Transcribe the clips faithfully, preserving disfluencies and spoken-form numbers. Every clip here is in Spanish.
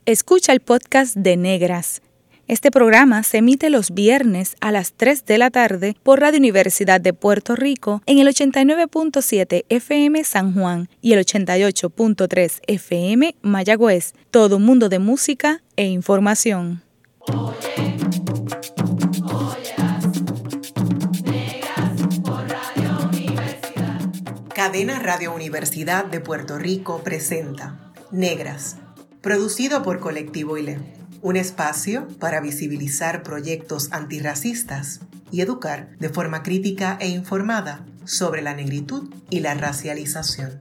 Escucha el podcast de Negras. Este programa se emite los viernes a las tres de la tarde por Radio Universidad de Puerto Rico en el ochenta y nueve punto siete F M San Juan y el ochenta y ocho punto tres F M Mayagüez. Todo un mundo de música e información. Oye, oyeras, Negras por Radio Universidad. Cadena Radio Universidad de Puerto Rico presenta Negras, producido por Colectivo I L E, un espacio para visibilizar proyectos antirracistas y educar de forma crítica e informada sobre la negritud y la racialización.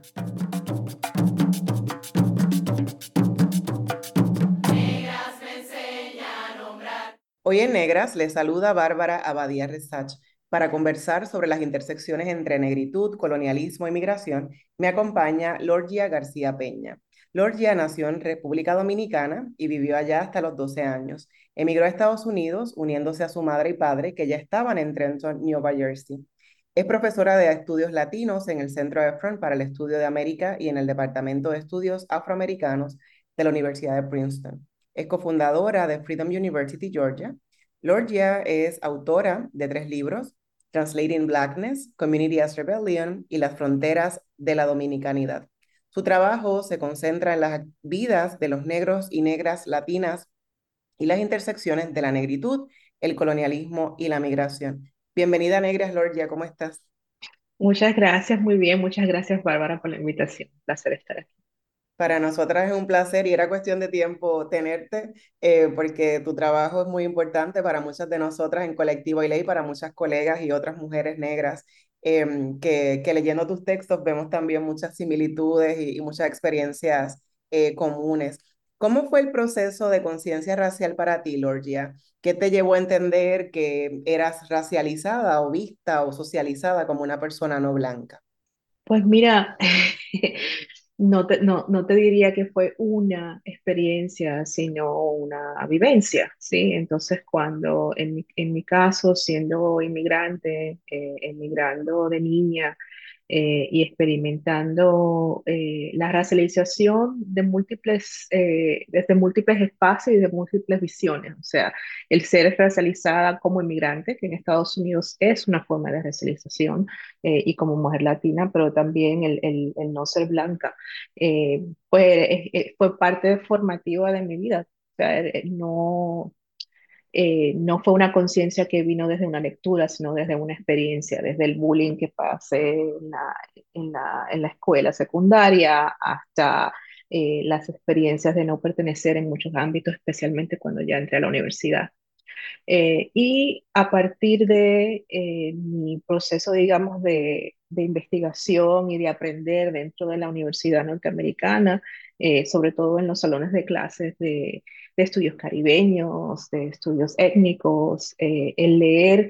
Negras me enseña a nombrar. Hoy en Negras les saluda Bárbara Abadía Resach. Para conversar sobre las intersecciones entre negritud, colonialismo y migración, me acompaña Lorgia García Peña. Lorgia nació en República Dominicana y vivió allá hasta los doce años. Emigró a Estados Unidos uniéndose a su madre y padre, que ya estaban en Trenton, Nueva Jersey. Es profesora de estudios latinos en el Centro Efron para el Estudio de América y en el Departamento de Estudios Afroamericanos de la Universidad de Princeton. Es cofundadora de Freedom University, Georgia. Lorgia es autora de tres libros: Translating Blackness, Community as Rebellion y Las Fronteras de la Dominicanidad. Su trabajo se concentra en las vidas de los negros y negras latinas y las intersecciones de la negritud, el colonialismo y la migración. Bienvenida, Negras. Lorgia, ¿cómo estás? Muchas gracias, muy bien. Muchas gracias, Bárbara, por la invitación. Un placer estar aquí. Para nosotras es un placer y era cuestión de tiempo tenerte, eh, porque tu trabajo es muy importante para muchas de nosotras en Colectivo I L E y para muchas colegas y otras mujeres negras, eh, que, que leyendo tus textos vemos también muchas similitudes y, y muchas experiencias eh, comunes. ¿Cómo fue el proceso de conciencia racial para ti, Lorgia? ¿Qué te llevó a entender que eras racializada o vista o socializada como una persona no blanca? Pues mira, no te, no, no te diría que fue una experiencia, sino una vivencia, ¿sí? Entonces, cuando en mi, en mi caso, siendo inmigrante, eh, emigrando de niña, eh, y experimentando eh, la racialización de múltiples, eh, desde múltiples espacios y de múltiples visiones. O sea, el ser racializada como inmigrante, que en Estados Unidos es una forma de racialización, eh, y como mujer latina, pero también el, el, el no ser blanca, eh, pues, eh, fue parte formativa de mi vida. O sea, eh, no, eh, no fue una conciencia que vino desde una lectura, sino desde una experiencia, desde el bullying que pasé en la, en la, en la escuela secundaria hasta eh, las experiencias de no pertenecer en muchos ámbitos, especialmente cuando ya entré a la universidad. Eh, y a partir de eh, mi proceso, digamos, de, de, investigación y de aprender dentro de la Universidad Norteamericana, eh, sobre todo en los salones de clases de, de estudios caribeños, de estudios étnicos, eh, el leer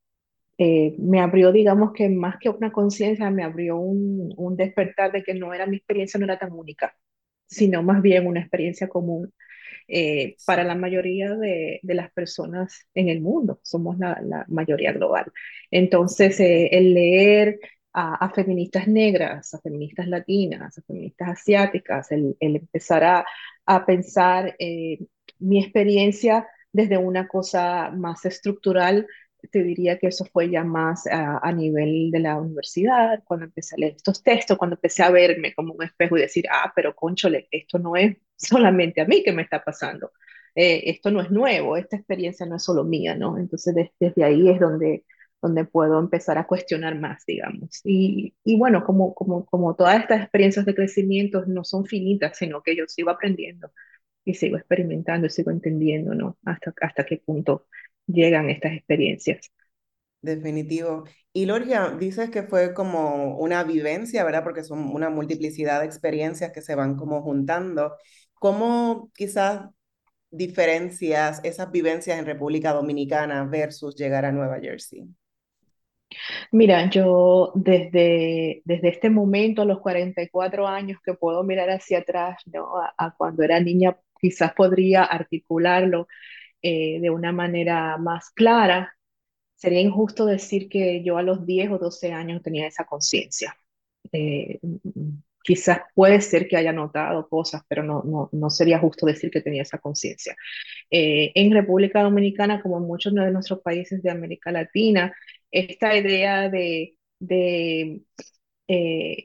eh, me abrió, digamos que más que una conciencia, me abrió un, un despertar de que no era mi experiencia, no era tan única, sino más bien una experiencia común eh, para la mayoría de, de, las personas en el mundo. Somos la, la mayoría global. Entonces, eh, el leer a, a, feministas negras, a feministas latinas, a feministas asiáticas, el, el empezar a, a pensar eh, mi experiencia desde una cosa más estructural, te diría que eso fue ya más a, a, nivel de la universidad, cuando empecé a leer estos textos, cuando empecé a verme como un espejo y decir, ah, pero conchole, esto no es solamente a mí que me está pasando. Eh, esto no es nuevo, esta experiencia no es solo mía, ¿no? Entonces des, desde ahí es donde, donde puedo empezar a cuestionar más, digamos. Y, y bueno, como, como, como todas estas experiencias de crecimiento no son finitas, sino que yo sigo aprendiendo y sigo experimentando y sigo entendiendo, ¿no? Hasta, hasta qué punto llegan estas experiencias. Definitivo. Y Lorgia, dices que fue como una vivencia, ¿verdad? Porque son una multiplicidad de experiencias que se van como juntando. ¿Cómo quizás diferencias esas vivencias en República Dominicana versus llegar a Nueva Jersey? Mira, yo desde, desde este momento, a los cuarenta y cuatro años que puedo mirar hacia atrás, ¿no? A, a cuando era niña, quizás podría articularlo eh, de una manera más clara. Sería injusto decir que yo a los diez o doce años tenía esa conciencia. Eh, quizás puede ser que haya notado cosas, pero no, no, no sería justo decir que tenía esa conciencia. Eh, en República Dominicana, como en muchos de nuestros países de América Latina, esta idea de, de eh,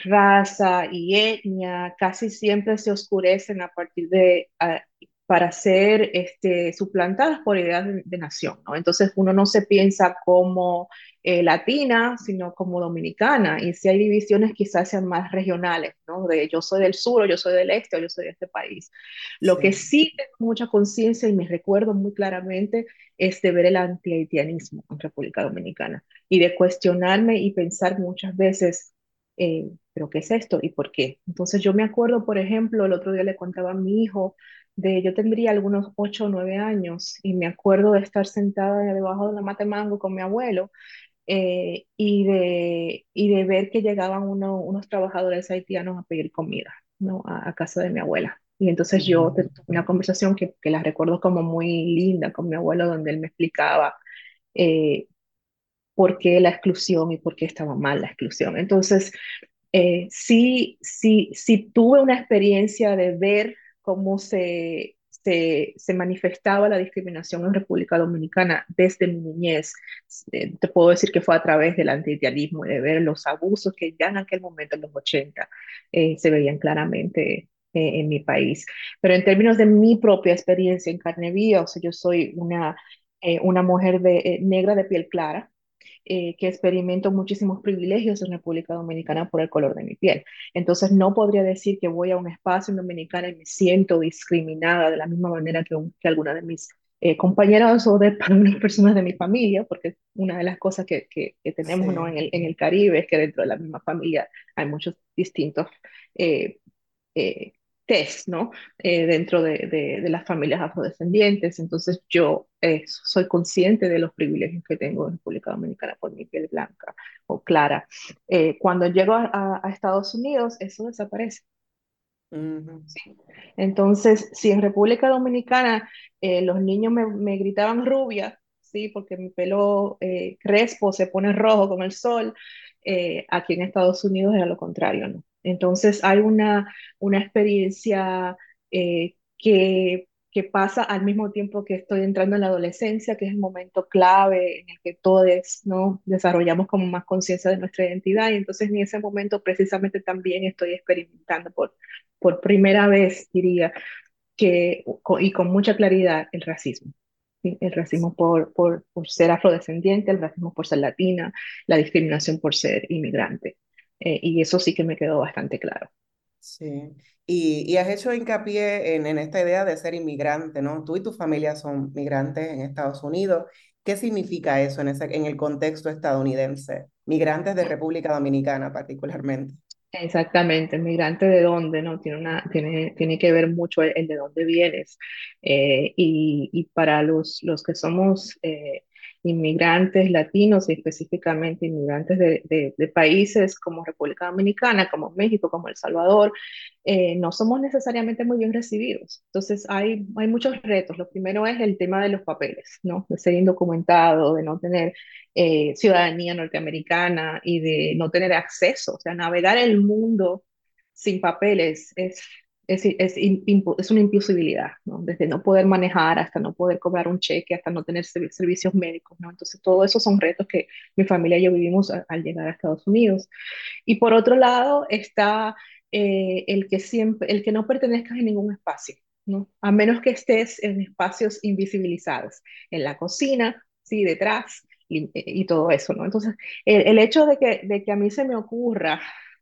raza y etnia casi siempre se oscurecen a partir de, a- para ser este, suplantadas por ideas de, de nación, ¿no? Entonces uno no se piensa como eh, latina, sino como dominicana, y si hay divisiones quizás sean más regionales, ¿no? De yo soy del sur, o yo soy del este, o yo soy de este país. Lo que Sí, sí tengo mucha conciencia y me recuerdo muy claramente es de ver el anti-haitianismo en República Dominicana y de cuestionarme y pensar muchas veces, eh, ¿pero qué es esto y por qué? Entonces yo me acuerdo, por ejemplo, el otro día le contaba a mi hijo, de yo tendría algunos ocho o nueve años y me acuerdo de estar sentada debajo de una mata de mango con mi abuelo, eh, y, de, y de ver que llegaban uno- unos trabajadores haitianos a pedir comida, ¿no? A, a casa de mi abuela. Y entonces yo ujú, tuve una conversación que, que la recuerdo como muy linda con mi abuelo, donde él me explicaba eh, por qué la exclusión y por qué estaba mal la exclusión. Entonces, eh, sí, sí, sí tuve una experiencia de ver cómo se, se, se manifestaba la discriminación en República Dominicana desde mi niñez. Eh, te puedo decir que fue a través del antidialismo y de ver los abusos que ya en aquel momento, en los ochenta, eh, se veían claramente eh, en mi país. Pero en términos de mi propia experiencia en carne viva, o sea, yo soy una, eh, una mujer de, eh, negra de piel clara, eh, que experimento muchísimos privilegios en República Dominicana por el color de mi piel. Entonces no podría decir que voy a un espacio en Dominicana y me siento discriminada de la misma manera que, un, que alguna de mis eh, compañeras o de algunas personas de mi familia, porque una de las cosas que, que, que tenemos, ¿no? sí, en, el, en el Caribe es que dentro de la misma familia hay muchos distintos eh, eh, test, ¿no? Eh, dentro de, de, de, las familias afrodescendientes. Entonces yo eh, soy consciente de los privilegios que tengo en República Dominicana por mi piel blanca o clara. Eh, cuando llego a, a, a, Estados Unidos, eso desaparece. ujú, ¿Sí? Entonces, si en República Dominicana eh, los niños me, me, gritaban rubia, sí, porque mi pelo eh, crespo se pone rojo con el sol, eh, aquí en Estados Unidos era lo contrario, ¿no? Entonces hay una, una experiencia eh, que, que pasa al mismo tiempo que estoy entrando en la adolescencia, que es el momento clave en el que todos, ¿no? desarrollamos como más conciencia de nuestra identidad, y entonces en ese momento precisamente también estoy experimentando por por primera vez, diría, que, y con mucha claridad, el racismo. ¿Sí? El racismo por, por, por ser afrodescendiente, el racismo por ser latina, la discriminación por ser inmigrante. Eh, y eso sí que me quedó bastante claro. sí. Y, y has hecho hincapié en, en esta idea de ser inmigrante, ¿no? Tú y tu familia son migrantes en Estados Unidos. ¿Qué significa eso en ese, en el contexto estadounidense? Migrantes de República Dominicana particularmente. Exactamente, migrante de dónde, ¿no? Tiene una, tiene, tiene que ver mucho el, el de dónde vienes. Eh, y, y para los, los que somos eh, inmigrantes latinos y específicamente inmigrantes de, de, de países como República Dominicana, como México, como El Salvador, eh, no somos necesariamente muy bien recibidos. Entonces hay, hay muchos retos. Lo primero es el tema de los papeles, ¿no? De ser indocumentado, de no tener eh, ciudadanía norteamericana y de no tener acceso. O sea, navegar el mundo sin papeles es, es, es, impu- es una imposibilidad, ¿no? Desde no poder manejar hasta no poder cobrar un cheque, hasta no tener servi- servicios médicos, ¿no? Entonces, todo eso son retos que mi familia y yo vivimos a- al llegar a Estados Unidos. Y por otro lado está eh, el que siempre, el que no pertenezcas en ningún espacio, ¿no? A menos que estés en espacios invisibilizados, en la cocina, sí, detrás y, y todo eso, ¿no? Entonces, el, el hecho de que, de que a mí se me ocurra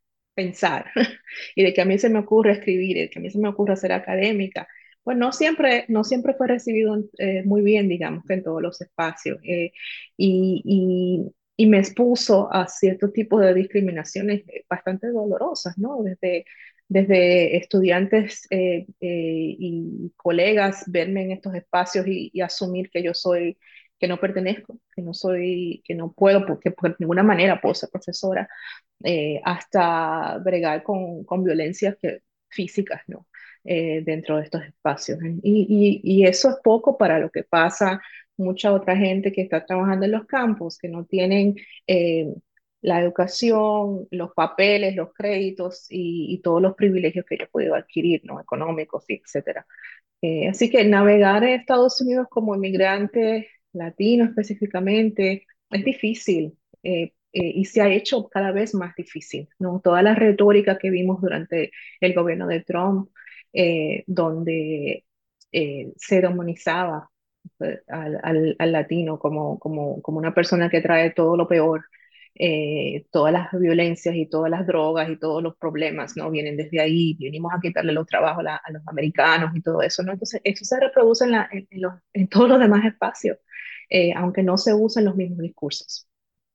pensar y de que a mí se me ocurra escribir, y de que a mí se me ocurra ser académica, pues no siempre, no siempre fue recibido eh, muy bien, digamos, que en todos los espacios. Eh, y, y, y me expuso a cierto tipo de discriminaciones bastante dolorosas, ¿no? Desde, desde estudiantes eh, eh, y colegas verme en estos espacios y, y asumir que yo soy, que no pertenezco, que no soy, que no puedo, porque por ninguna manera puedo ser profesora, eh, hasta bregar con, con violencias que, físicas, ¿no? Eh, dentro de estos espacios. Y, y, y eso es poco para lo que pasa mucha otra gente que está trabajando en los campos, que no tienen eh, la educación, los papeles, los créditos y, y todos los privilegios que yo he podido adquirir, ¿no? Económicos, y etcétera. Eh, así que navegar en Estados Unidos como inmigrante latino específicamente es difícil, eh, eh, y se ha hecho cada vez más difícil, ¿no? Toda la retórica que vimos durante el gobierno de Trump, eh, donde eh, se demonizaba eh, al, al- al latino como, como, como una persona que trae todo lo peor, eh, todas las violencias y todas las drogas y todos los problemas, ¿no? Vienen desde ahí, venimos a quitarle los trabajos a, la- a los americanos y todo eso, ¿no? Entonces, eso se reproduce en, la- en- en los- en todos los demás espacios, eh, aunque no se usen los mismos discursos.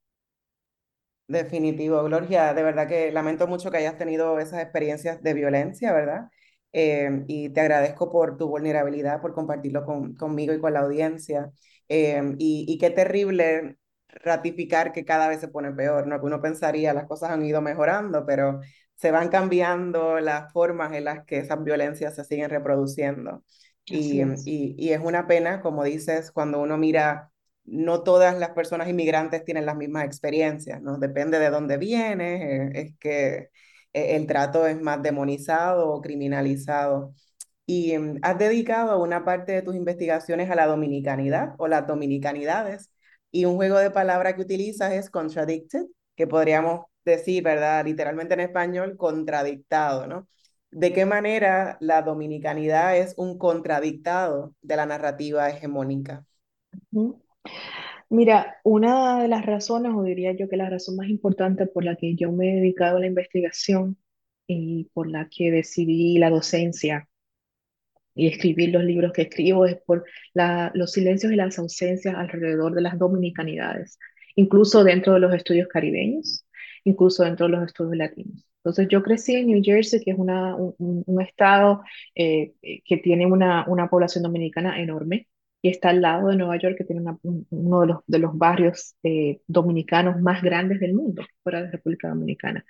Definitivo, Gloria, de verdad que lamento mucho que hayas tenido esas experiencias de violencia, ¿verdad? Eh, y te agradezco por tu vulnerabilidad, por compartirlo con, conmigo y con la audiencia. Eh, y, y qué terrible ratificar que cada vez se pone peor, ¿no? Que uno pensaría las cosas han ido mejorando, pero se van cambiando las formas en las que esas violencias se siguen reproduciendo. Así Y, es. y, y es una pena, como dices, cuando uno mira no todas las personas inmigrantes tienen las mismas experiencias, ¿no? Depende de dónde vienes, eh, es que eh, el trato es más demonizado o criminalizado. ¿Y mm, has dedicado una parte de tus investigaciones a la dominicanidad o las dominicanidades? Y un juego de palabras que utilizas es contradicted, que podríamos decir, ¿verdad? Literalmente en español, contradictado, ¿no? ¿De qué manera la dominicanidad es un contradictado de la narrativa hegemónica? Ujú. Mira, una de las razones, o diría yo que la razón más importante por la que yo me he dedicado a la investigación y por la que decidí la docencia y escribir los libros que escribo es por la- los silencios y las ausencias alrededor de las dominicanidades, incluso dentro de los estudios caribeños, incluso dentro de los estudios latinos. Entonces yo crecí en New Jersey, que es una- un, un- un estado eh, eh, que tiene una, una población dominicana enorme, y está al lado de Nueva York, que tiene una- un- uno de los, de los barrios eh, dominicanos más grandes del mundo, fuera de República Dominicana.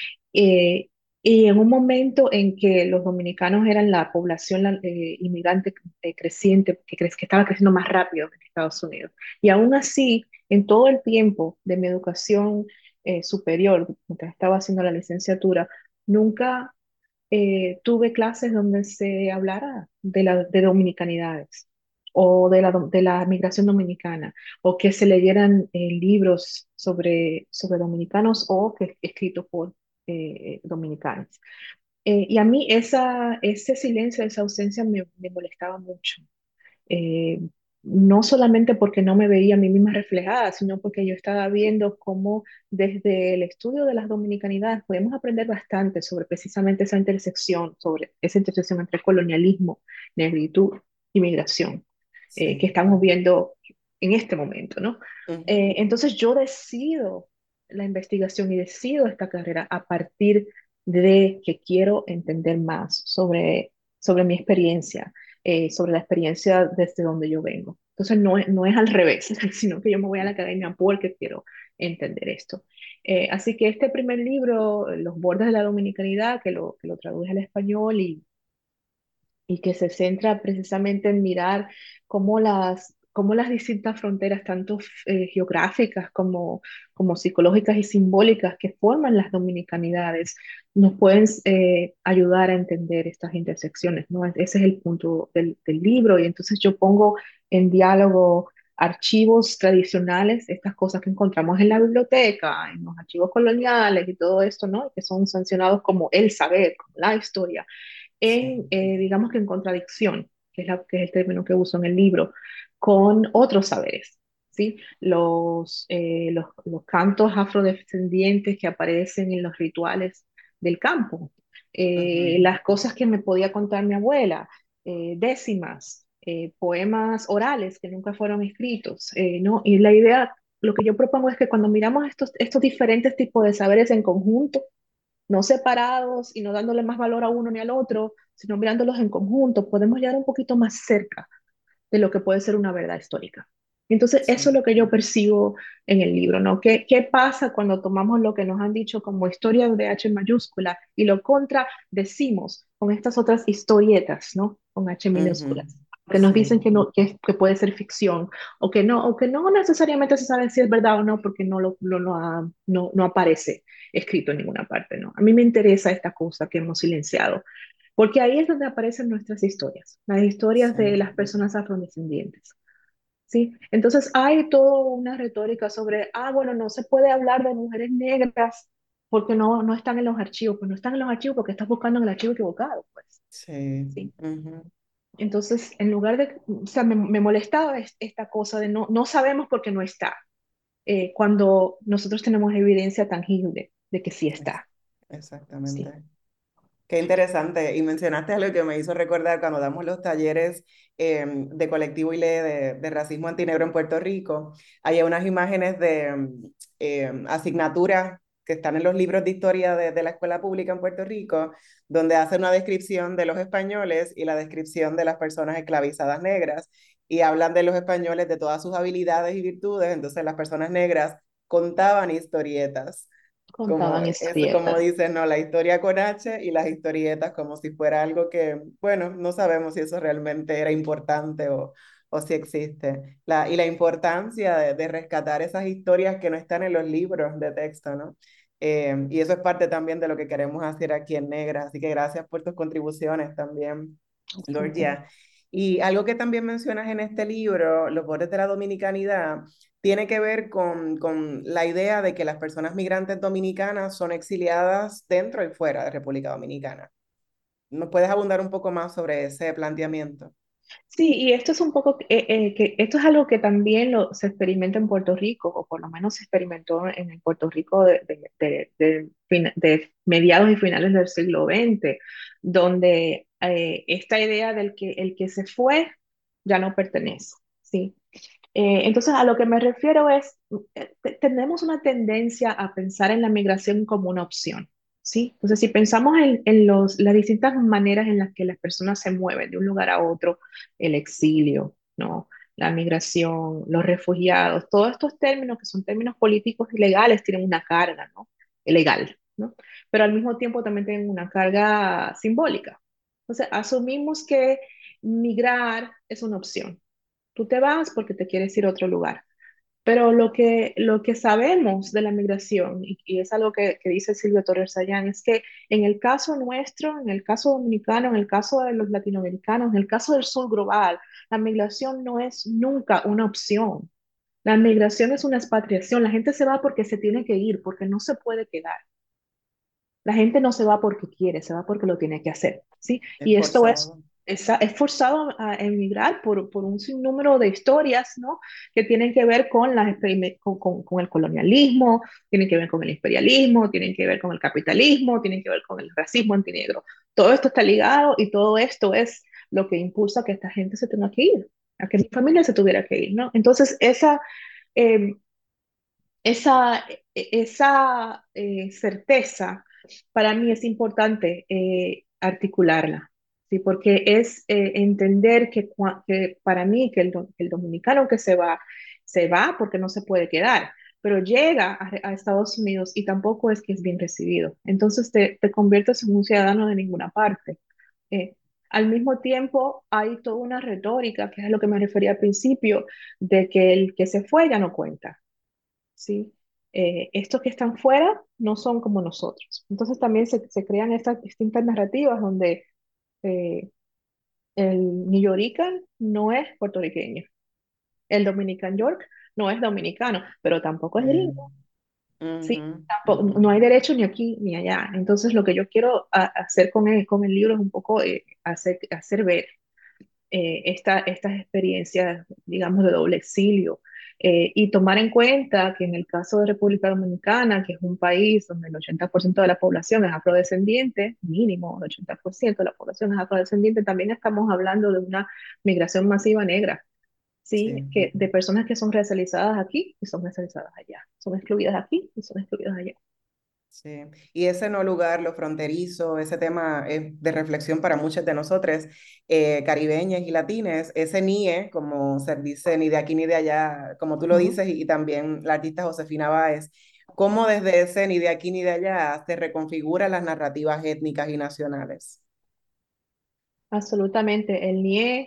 Eh, y en un momento en que los dominicanos eran la población la- eh, inmigrante eh, creciente, que, cre- que estaba creciendo más rápido que Estados Unidos. Y aún así, en todo el tiempo de mi educación eh, superior, mientras estaba haciendo la licenciatura, nunca eh, tuve clases donde se hablara de, la, de dominicanidades o de la, dom- de la migración dominicana, o que se leyeran eh, libros sobre, sobre dominicanos o que escritos por eh, dominicanos. Eh, y a mí esa, ese silencio, esa ausencia me, me molestaba mucho, eh, no solamente porque no me veía a mí misma reflejada, sino porque yo estaba viendo cómo desde el estudio de las dominicanidades podemos aprender bastante sobre precisamente esa intersección, sobre esa intersección entre colonialismo, negritud y migración, eh, que Sí. estamos viendo en este momento, ¿no? Ujú. Eh, entonces yo decido la investigación y decido esta carrera a partir de que quiero entender más sobre, sobre mi experiencia, eh, sobre la experiencia desde donde yo vengo. Entonces no, es- no es al revés, sino que yo me voy a la academia porque quiero entender esto. Eh, así que este primer libro, Los bordes de la dominicanidad, que lo, que lo traduje al español y y que se centra precisamente en mirar cómo las, cómo las distintas fronteras, tanto eh, geográficas como, como psicológicas y simbólicas que forman las dominicanidades, nos pueden eh, ayudar a entender estas intersecciones, ¿no? Ese es el punto del, del libro, y entonces yo pongo en diálogo archivos tradicionales, estas cosas que encontramos en la biblioteca, en los archivos coloniales y todo esto, ¿no? Que son sancionados como el saber, como la historia, en, Sí. eh, digamos que en contradicción, que es, la, que es el término que uso en el libro, con otros saberes, ¿sí? Los, eh, los, los cantos afrodescendientes que aparecen en los rituales del campo, eh, Ujú. las cosas que me podía contar mi abuela, eh, décimas, eh, poemas orales que nunca fueron escritos, eh, ¿no? Y la idea, lo que yo propongo es que cuando miramos estos, estos diferentes tipos de saberes en conjunto, no separados y no dándole más valor a uno ni al otro, sino mirándolos en conjunto, podemos llegar un poquito más cerca de lo que puede ser una verdad histórica. Entonces, eso es Sí. lo que yo percibo en el libro, ¿no? ¿Qué, qué pasa cuando tomamos lo que nos han dicho como historia de H mayúscula y lo contradecimos con estas otras historietas, ¿no? Con H Ujú. minúsculas? que nos Sí, dicen que, no, que, que puede ser ficción o que no, o que no necesariamente se sabe si es verdad o no porque no, lo, lo- no, ha- no, no aparece escrito en ninguna parte, ¿no? A mí me interesa esta cosa que hemos silenciado, porque ahí es donde aparecen nuestras historias, las historias sí, de las personas afrodescendientes. ¿Sí? Entonces hay toda una retórica sobre, ah, bueno, no se puede hablar de mujeres negras porque no, no están en los archivos, pues no están en los archivos porque estás buscando en el archivo equivocado, pues. sí. ¿Sí? Ujú. Entonces, en lugar de, o sea, me, me molestaba es- esta cosa de no, no sabemos por qué no está, eh, cuando nosotros tenemos evidencia tangible de que sí Es- está. Sí, Exactamente. Qué interesante. Y mencionaste algo que me hizo recordar cuando damos los talleres eh, de Colectivo I L E de, de racismo antinegro en Puerto Rico. Hay unas imágenes de mm, eh, asignaturas que están en los libros de historia de, de la escuela pública en Puerto Rico, donde hace una descripción de los españoles y la descripción de las personas esclavizadas negras. Y hablan de los españoles, de todas sus habilidades y virtudes. Entonces las personas negras contaban historietas como, contaban eso, como historietas. dicen, ¿no? La historia con H y las historietas como si fuera algo que, bueno, no sabemos si eso realmente era importante o, o si existe. La, y la importancia de, de rescatar esas historias que no están en los libros de texto, ¿no? Eh, y eso es parte también de lo que queremos hacer aquí en Negra. Así que gracias por tus contribuciones también, Lorgia. Y algo que también mencionas en este libro, Los bordes de la dominicanidad, tiene que ver con, con la idea de que las personas migrantes dominicanas son exiliadas dentro y fuera de República Dominicana. ¿Nos puedes abundar un poco más sobre ese planteamiento? Sí, y esto es un poco, eh, eh, que esto es algo que también lo, se experimenta en Puerto Rico, o por lo menos se experimentó en el Puerto Rico de, de, de- de fin- de mediados y finales del siglo veinte, donde eh, esta idea del que el que se fue ya no pertenece, ¿sí? Eh, entonces, a lo que me refiero es, eh, te- tenemos una tendencia a pensar en la migración como una opción, ¿sí? Entonces, si pensamos en, en los, las distintas maneras en las que las personas se mueven de un lugar a otro, el exilio, ¿no? La migración, los refugiados, todos estos términos que son términos políticos y legales tienen una carga, ¿no? Legal, ¿no? Pero al mismo tiempo también tienen una carga simbólica. Entonces, asumimos que migrar es una opción. Tú te vas porque te quieres ir a otro lugar. Pero lo que, lo que sabemos de la migración, y, y es algo que, que dice Silvio Torres Sayán, es que en el caso nuestro, en el caso dominicano, en el caso de los latinoamericanos, en el caso del sur global, la migración no es nunca una opción. La migración es una expatriación. La gente se va porque se tiene que ir, porque no se puede quedar. La gente no se va porque quiere, se va porque lo tiene que hacer, ¿sí? Y esto es, Esforzado. es, es forzado a emigrar por, por un sinnúmero de historias, ¿no? Que tienen que ver con, las, con, con, con el colonialismo, tienen que ver con el imperialismo, tienen que ver con el capitalismo, tienen que ver con el racismo antinegro. Todo esto está ligado y todo esto es lo que impulsa a que esta gente se tenga que ir, a que mi familia se tuviera que ir, ¿no? Entonces, esa... Eh, esa, esa eh, certeza para mí es importante eh, articularla, ¿sí? Porque es eh, entender que, que, para mí que el, que el, dominicano que se va, se va porque no se puede quedar, pero llega a, a Estados Unidos y tampoco es que es bien recibido. Entonces te, te conviertes en un ciudadano de ninguna parte. Eh, al mismo tiempo, hay toda una retórica, que es a lo que me refería al principio, de que el que se fue ya no cuenta. ¿Sí? Eh, estos que están fuera no son como nosotros. Entonces también se, se crean estas distintas narrativas donde eh, el New Yorican no es puertorriqueño, el Dominican York no es dominicano, pero tampoco es Mm, gringo, ¿sí? ujú, Tampoco, ujú. no hay derecho ni aquí ni allá. Entonces lo que yo quiero a- hacer con el, con el libro es un poco eh, hacer, hacer ver eh, esta, estas experiencias, digamos, de doble exilio. Eh, y tomar en cuenta que en el caso de República Dominicana, que es un país donde el ochenta por ciento de la población es afrodescendiente, mínimo el ochenta por ciento de la población es afrodescendiente, también estamos hablando de una migración masiva negra, Sí. ¿sí? Que, de personas que son racializadas aquí y son racializadas allá, son excluidas aquí y son excluidas allá. Sí, y ese no lugar, lo fronterizo, ese tema es de reflexión para muchos de nosotros, eh, caribeñas y latines, ese N I E, como se dice, ni de aquí ni de allá, como tú lo Ujú. dices, y, y también la artista Josefina Báez, cómo desde ese ni de aquí ni de allá se reconfiguran las narrativas étnicas y nacionales. Absolutamente, el N I E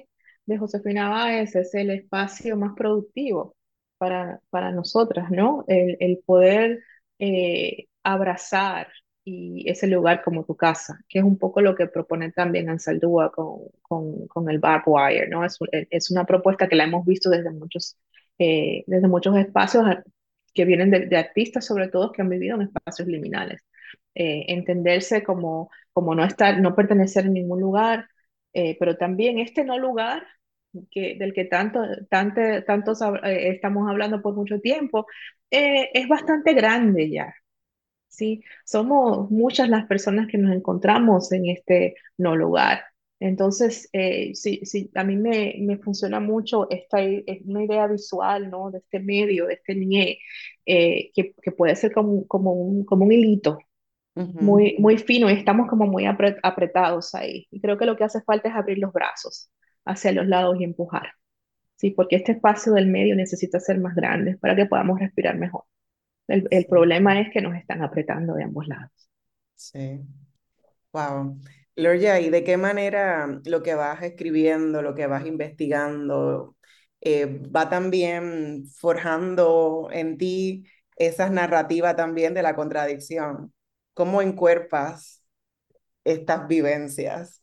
de Josefina Báez es el espacio más productivo para, para nosotras, ¿no? El, el poder eh, abrazar y ese lugar como tu casa, que es un poco lo que propone también Ansaldúa con, con, con el barbed wire, ¿no? Es, un- es una propuesta que la hemos visto desde muchos, eh, desde muchos espacios a- que vienen de, de artistas, sobre todo, que han vivido en espacios liminales. Eh, entenderse como, como no estar, no pertenecer en ningún lugar, eh, pero también este no lugar que, del que tanto, tanto, tantos eh, estamos hablando por mucho tiempo, eh, es bastante grande ya. Sí, somos muchas las personas que nos encontramos en este no lugar. Entonces, eh, sí, sí, a mí me, me funciona mucho esta i- es una idea visual, ¿no? De este medio, de este ñe, eh, que, que puede ser como, como un, como un hilito Ujú. muy, muy fino y estamos como muy apre- apretados ahí. Y creo que lo que hace falta es abrir los brazos hacia los lados y empujar. Sí, porque este espacio del medio necesita ser más grande para que podamos respirar mejor. El, el Sí, problema es que nos están apretando de ambos lados. sí. Wow. Gloria, ¿y de qué manera lo que vas escribiendo, lo que vas investigando, eh, va también forjando en ti esas narrativas también de la contradicción? ¿Cómo encuerpas estas vivencias?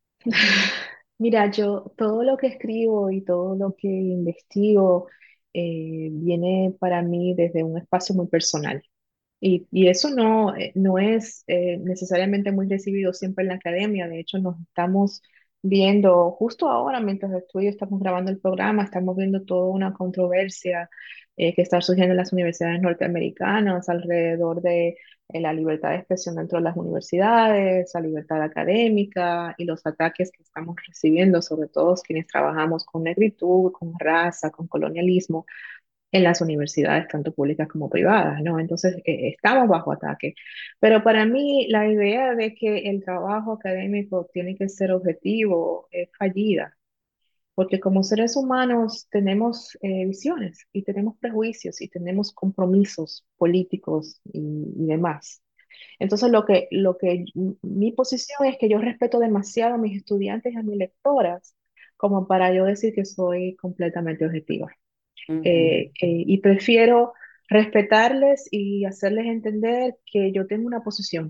Mira, yo todo lo que escribo y todo lo que investigo eh, viene para mí desde un espacio muy personal. Y, y eso no, eh, no es eh, necesariamente muy recibido siempre en la academia. De hecho, nos estamos viendo, justo ahora, mientras estudio, estamos grabando el programa, estamos viendo toda una controversia eh, que está surgiendo en las universidades norteamericanas alrededor de eh, la libertad de expresión dentro de las universidades, la libertad académica y los ataques que estamos recibiendo, sobre todo quienes trabajamos con negritud, con raza, con colonialismo en las universidades, tanto públicas como privadas, ¿no? Entonces, eh, estamos bajo ataque. Pero para mí, la idea de que el trabajo académico tiene que ser objetivo es fallida, porque como seres humanos tenemos eh, visiones y tenemos prejuicios y tenemos compromisos políticos y, y demás. Entonces, lo que, lo que mi posición es que yo respeto demasiado a mis estudiantes y a mis lectoras como para yo decir que soy completamente objetiva Ujú. eh, eh, y prefiero respetarles y hacerles entender que yo tengo una posición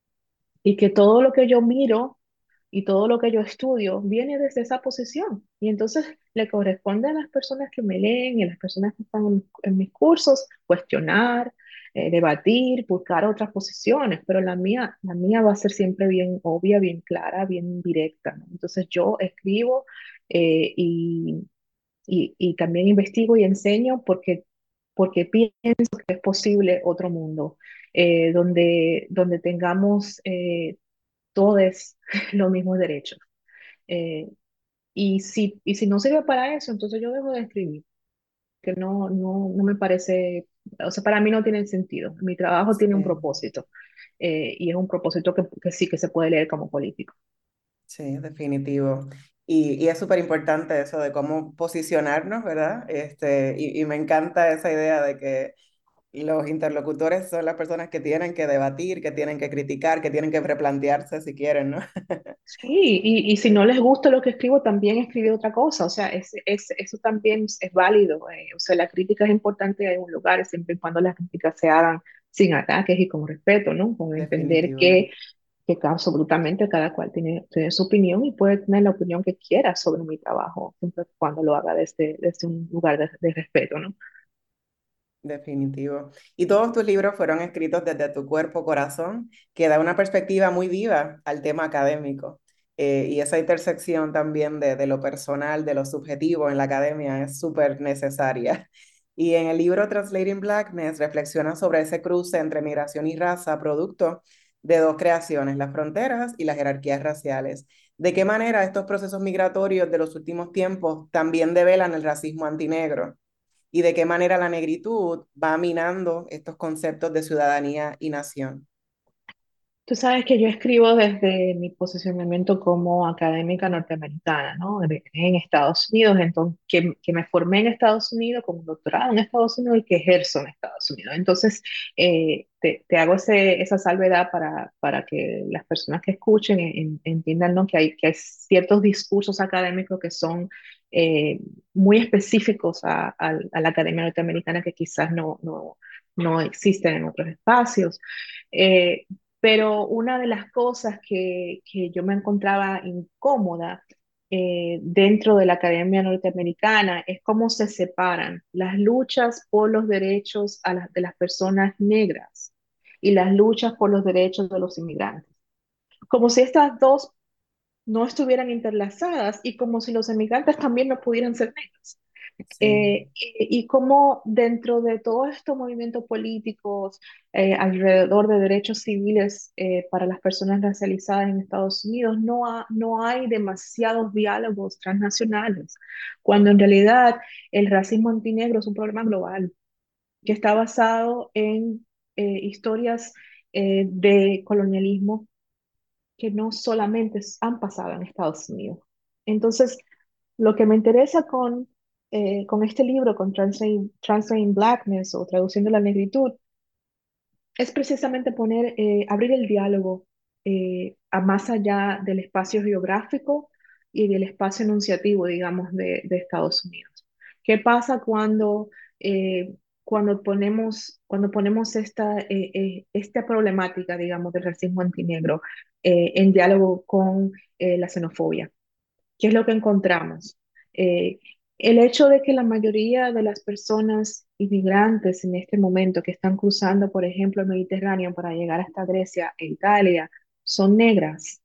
y que todo lo que yo miro y todo lo que yo estudio viene desde esa posición. Y entonces le corresponde a las personas que me leen y a las personas que están en, en mis cursos cuestionar, eh, debatir, buscar otras posiciones, pero la mía, la mía va a ser siempre bien obvia, bien clara, bien directa, ¿no? Entonces yo escribo eh, y y, y también investigo y enseño porque, porque pienso que es posible otro mundo eh, donde, donde tengamos eh, todos los mismos derechos. Eh, y, si, y si no sirve para eso, entonces yo dejo de escribir, que no, no, no me parece, o sea, para mí no tiene sentido. Mi trabajo tiene un Sí. propósito eh, y es un propósito que, que sí que se puede leer como político. Sí, definitivo. Y, y es súper importante eso de cómo posicionarnos, ¿verdad? Este, y, y me encanta esa idea de que los interlocutores son las personas que tienen que debatir, que tienen que criticar, que tienen que replantearse si quieren, ¿no? Sí, y, y si no les gusta lo que escribo, también escribe otra cosa. O sea, es, es, eso también es válido. eh, O sea, la crítica es importante en un lugar, siempre y cuando las críticas se hagan sin ataques y con respeto, ¿no? Con entender Definitivo, que, que ca- absolutamente cada cual tiene, tiene su opinión y puede tener la opinión que quiera sobre mi trabajo, siempre y cuando lo haga desde, desde un lugar de, de respeto, ¿no? definitivo. Y todos tus libros fueron escritos desde tu cuerpo, corazón, que da una perspectiva muy viva al tema académico. Eh, y esa intersección también de, de lo personal, de lo subjetivo en la academia es súper necesaria. Y en el libro Translating Blackness reflexiona sobre ese cruce entre migración y raza, producto de dos creaciones, las fronteras y las jerarquías raciales. ¿De qué manera estos procesos migratorios de los últimos tiempos también develan el racismo antinegro? ¿Y de qué manera la negritud va minando estos conceptos de ciudadanía y nación? Tú sabes que yo escribo desde mi posicionamiento como académica norteamericana, ¿no? En en Estados Unidos, entonces, que, que me formé en Estados Unidos con un doctorado en Estados Unidos y que ejerzo en Estados Unidos. Entonces, eh, te, te hago ese, esa salvedad para, para que las personas que escuchen en- entiendan, ¿no? Que hay, que hay ciertos discursos académicos que son eh, muy específicos a, a- a la academia norteamericana que quizás no, no, no existen en otros espacios. Eh, pero una de las cosas que, que yo me encontraba incómoda eh, dentro de la Academia Norteamericana es cómo se separan las luchas por los derechos a las- de las personas negras y las luchas por los derechos de los inmigrantes. Como si estas dos no estuvieran interlazadas y como si los inmigrantes también no pudieran ser negros. Sí, Eh, y, y cómo dentro de todos estos movimientos políticos eh, alrededor de derechos civiles eh, para las personas racializadas en Estados Unidos no, ha- no hay demasiados diálogos transnacionales, cuando en realidad el racismo antinegro es un problema global que está basado en eh, historias eh, de colonialismo que no solamente han pasado en Estados Unidos. Entonces, lo que me interesa con, eh, con este libro, con Translating, Translating Blackness o Traduciendo la Negritud, es precisamente poner, eh, abrir el diálogo eh, a más allá del espacio geográfico y del espacio enunciativo, digamos, de, de Estados Unidos. ¿Qué pasa cuando, eh, cuando ponemos, cuando ponemos esta, eh, eh, esta problemática, digamos, del racismo antinegro eh, en diálogo con eh, la xenofobia? ¿Qué es lo que encontramos? Eh, el hecho de que la mayoría de las personas inmigrantes en este momento que están cruzando, por ejemplo, el Mediterráneo para llegar hasta Grecia e Italia, son negras,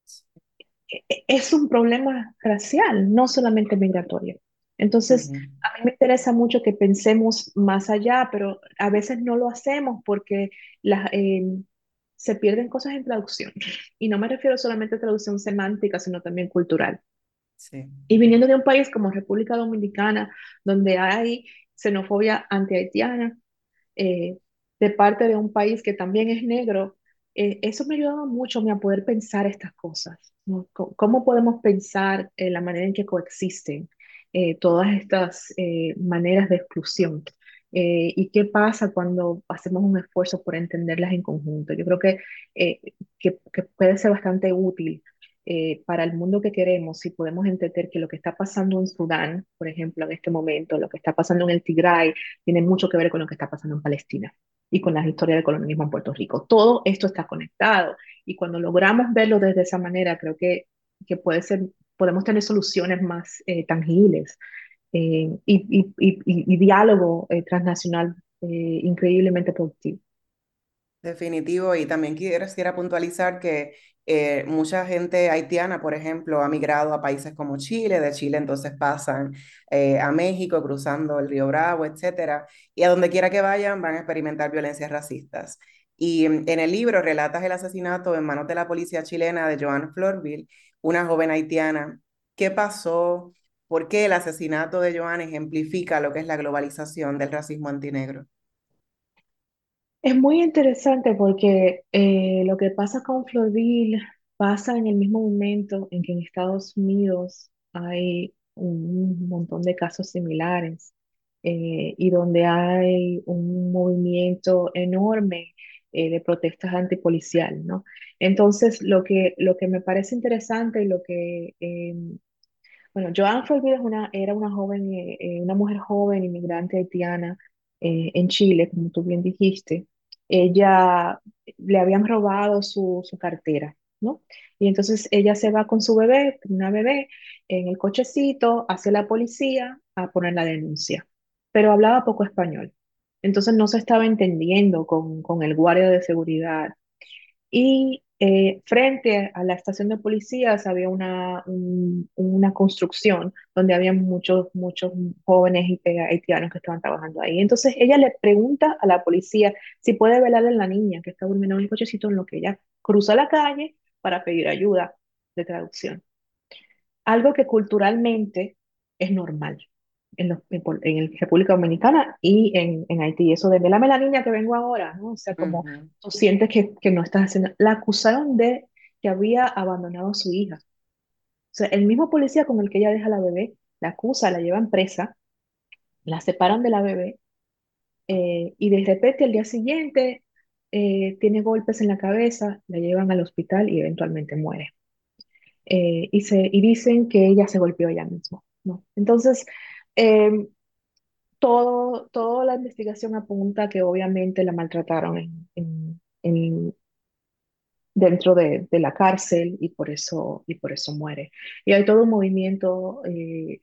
e- e- es un problema racial, no solamente migratorio. Entonces, ujú, a mí me interesa mucho que pensemos más allá, pero a veces no lo hacemos porque las, eh, se pierden cosas en traducción. Y no me refiero solamente a traducción semántica, sino también cultural. sí, Y viniendo de un país como República Dominicana, donde hay xenofobia anti-haitiana, eh, de parte de un país que también es negro, eh, eso me ha ayudado mucho a mí a poder pensar estas cosas, ¿no? C- ¿Cómo podemos pensar eh, la manera en que coexisten eh, todas estas eh, maneras de exclusión? Eh, ¿y qué pasa cuando hacemos un esfuerzo por entenderlas en conjunto? Yo creo que, eh, que, que puede ser bastante útil eh, para el mundo que queremos si podemos entender que lo que está pasando en Sudán, por ejemplo, en este momento, lo que está pasando en el Tigray, tiene mucho que ver con lo que está pasando en Palestina y con la historia del colonialismo en Puerto Rico. Todo esto está conectado y cuando logramos verlo desde esa manera, creo que, que puede ser, podemos tener soluciones más eh, tangibles eh, y, y, y, y, diálogo eh, transnacional eh, increíblemente productivo. definitivo. Y también quisiera, quisiera puntualizar que eh, mucha gente haitiana, por ejemplo, ha migrado a países como Chile, de Chile entonces pasan eh, a México, cruzando el río Bravo, etcétera, y a donde quiera que vayan van a experimentar violencias racistas. Y mm, en el libro relatas el asesinato en manos de la policía chilena de Joan Florville, una joven haitiana. ¿Qué pasó? ¿Por qué el asesinato de Joan ejemplifica lo que es la globalización del racismo antinegro? Es muy interesante porque eh, lo que pasa con Florville pasa en el mismo momento en que en Estados Unidos hay un montón de casos similares eh, y donde hay un movimiento enorme eh, de protestas antipolicial, ¿no? Entonces, lo que, lo que me parece interesante y lo que eh, bueno, Joan Folbida es una, era una joven, eh, eh, una mujer joven, inmigrante haitiana eh, en Chile, como tú bien dijiste. Ella le habían robado su, su cartera, ¿no? Y entonces ella se va con su bebé, una bebé, en el cochecito hacia la policía a poner la denuncia. Pero hablaba poco español. Entonces no se estaba entendiendo con, con el guardia de seguridad y eh, frente a la estación de policías había una, un- una construcción donde había muchos, muchos jóvenes eh, haitianos que estaban trabajando ahí. Entonces ella le pregunta a la policía si puede velar a la niña que está durmiendo en el cochecito en lo que ella cruza la calle para pedir ayuda de traducción. Algo que culturalmente es normal. en, los- en, Pol- en el República Dominicana y en, en Haití. Eso de "Dame la niña que vengo ahora", ¿no? O sea, como Ujú. tú sientes que, que no estás haciendo. La acusaron de que había abandonado a su hija. O sea, el mismo policía con el que ella deja a la bebé la acusa, la llevan presa, la separan de la bebé, eh, y de repente al día siguiente eh, tiene golpes en la cabeza, la llevan al hospital y eventualmente muere. Eh, y, se, y dicen que ella se golpeó ella misma, ¿no? Entonces, eh, todo, toda la investigación apunta que obviamente la maltrataron en, en- en- dentro de, de la cárcel y por eso, y por eso muere. Y hay todo un movimiento eh,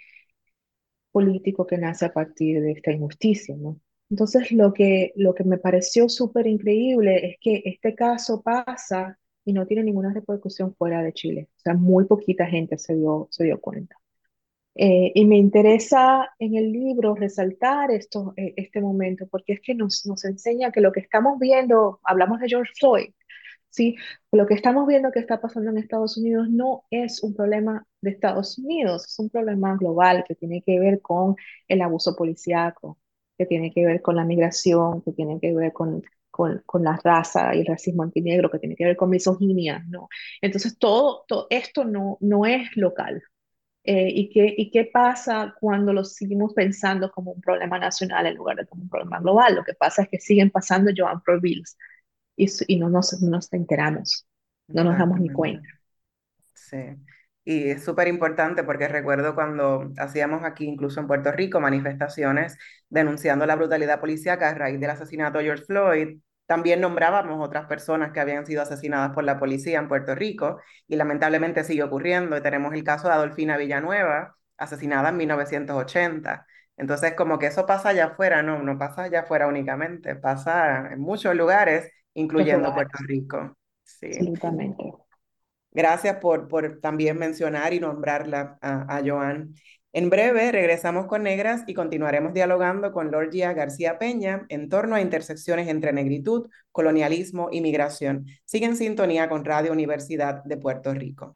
político que nace a partir de esta injusticia, ¿no? Entonces, lo que, lo que me pareció súper increíble es que este caso pasa y no tiene ninguna repercusión fuera de Chile. O sea, muy poquita gente se dio, se dio cuenta. Eh, y me interesa en el libro resaltar esto, eh, este momento, porque es que nos, nos enseña que lo que estamos viendo, hablamos de George Floyd, ¿sí? Lo que estamos viendo que está pasando en Estados Unidos no es un problema de Estados Unidos, es un problema global que tiene que ver con el abuso policíaco, que tiene que ver con la migración, que tiene que ver con, con, con la raza y el racismo antinegro, que tiene que ver con misoginia, ¿no? Entonces, todo, todo esto no, no es local. Eh, ¿y qué, y qué pasa cuando lo seguimos pensando como un problema nacional en lugar de como un problema global? Lo que pasa es que siguen pasando Joan Profiles y, s- y no nos, no nos enteramos, no nos damos ni Exactamente. cuenta. Sí, y es súper importante porque recuerdo cuando hacíamos aquí, incluso en Puerto Rico, manifestaciones denunciando la brutalidad policíaca a raíz del asesinato de George Floyd. También nombrábamos otras personas que habían sido asesinadas por la policía en Puerto Rico y lamentablemente sigue ocurriendo. Y tenemos el caso de Adolfina Villanueva, asesinada en mil novecientos ochenta. Entonces, como que eso pasa allá afuera, no, no pasa allá afuera únicamente, pasa en muchos lugares, Los incluyendo Puerto lugares, Rico. Sí. absolutamente. Gracias por, por también mencionar y nombrarla a, a Joan. En breve regresamos con Negras y continuaremos dialogando con Lorgia García Peña en torno a intersecciones entre negritud, colonialismo y migración. Sigue en sintonía con Radio Universidad de Puerto Rico.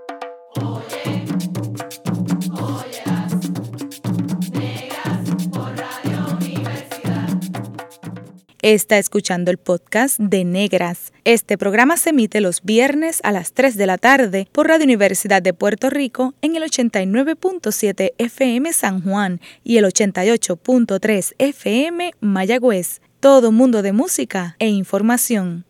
Está escuchando el podcast de Negras. Este programa se emite los viernes a las tres de la tarde por Radio Universidad de Puerto Rico en el ochenta y nueve punto siete F M San Juan y el ochenta y ocho punto tres F M Mayagüez. Todo mundo de música e información.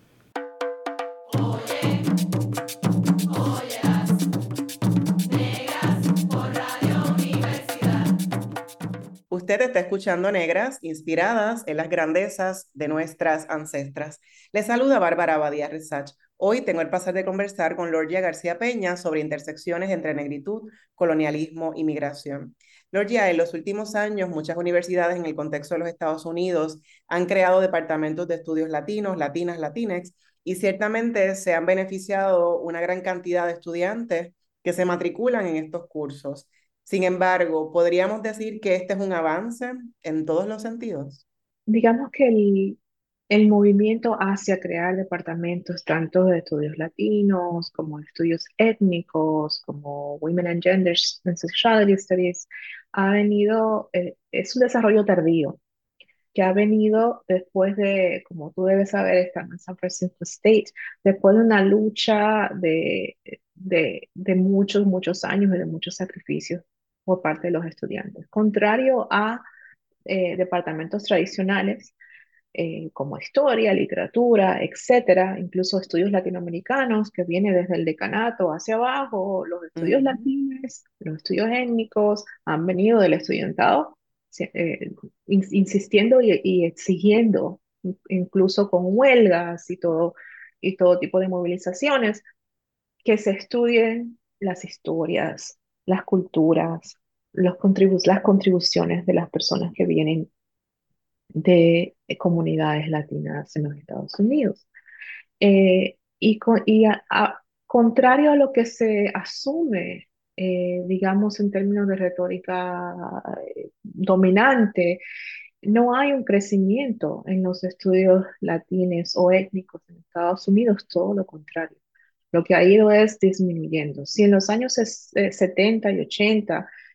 Usted está escuchando Negras, inspiradas en las grandezas de nuestras ancestras. Les saluda Bárbara Abadía Resach. Hoy tengo el placer de conversar con Lorgia García Peña sobre intersecciones entre negritud, colonialismo y migración. Lorgia, en los últimos años, muchas universidades en el contexto de los Estados Unidos han creado departamentos de estudios latinos, latinas, latinex, y ciertamente se han beneficiado una gran cantidad de estudiantes que se matriculan en estos cursos. Sin embargo, podríamos decir que este es un avance en todos los sentidos. Digamos que el, el movimiento hacia crear departamentos tanto de estudios latinos como de estudios étnicos, como Women and Gender and Sexuality Studies, ha venido, eh, es un desarrollo tardío que ha venido después de, como tú debes saber, está en San Francisco State, después de una lucha de, de, de muchos, muchos años y de muchos sacrificios por parte de los estudiantes. Contrario a eh, departamentos tradicionales, eh, como historia, literatura, etcétera, incluso estudios latinoamericanos que viene desde el decanato hacia abajo, los estudios Ujú, latinos, los estudios étnicos han venido del estudiantado, eh, in- insistiendo y, y exigiendo, incluso con huelgas y todo, y todo tipo de movilizaciones, que se estudien las historias, las culturas, los contribu las contribuciones de las personas que vienen de eh, comunidades latinas en los Estados Unidos. Eh, y con- y a- a- contrario a lo que se asume, eh, digamos, en términos de retórica eh, dominante, no hay un crecimiento en los estudios latinos o étnicos en Estados Unidos, todo lo contrario. Lo que ha ido es disminuyendo. Si en los años ses- eh, setenta y ochenta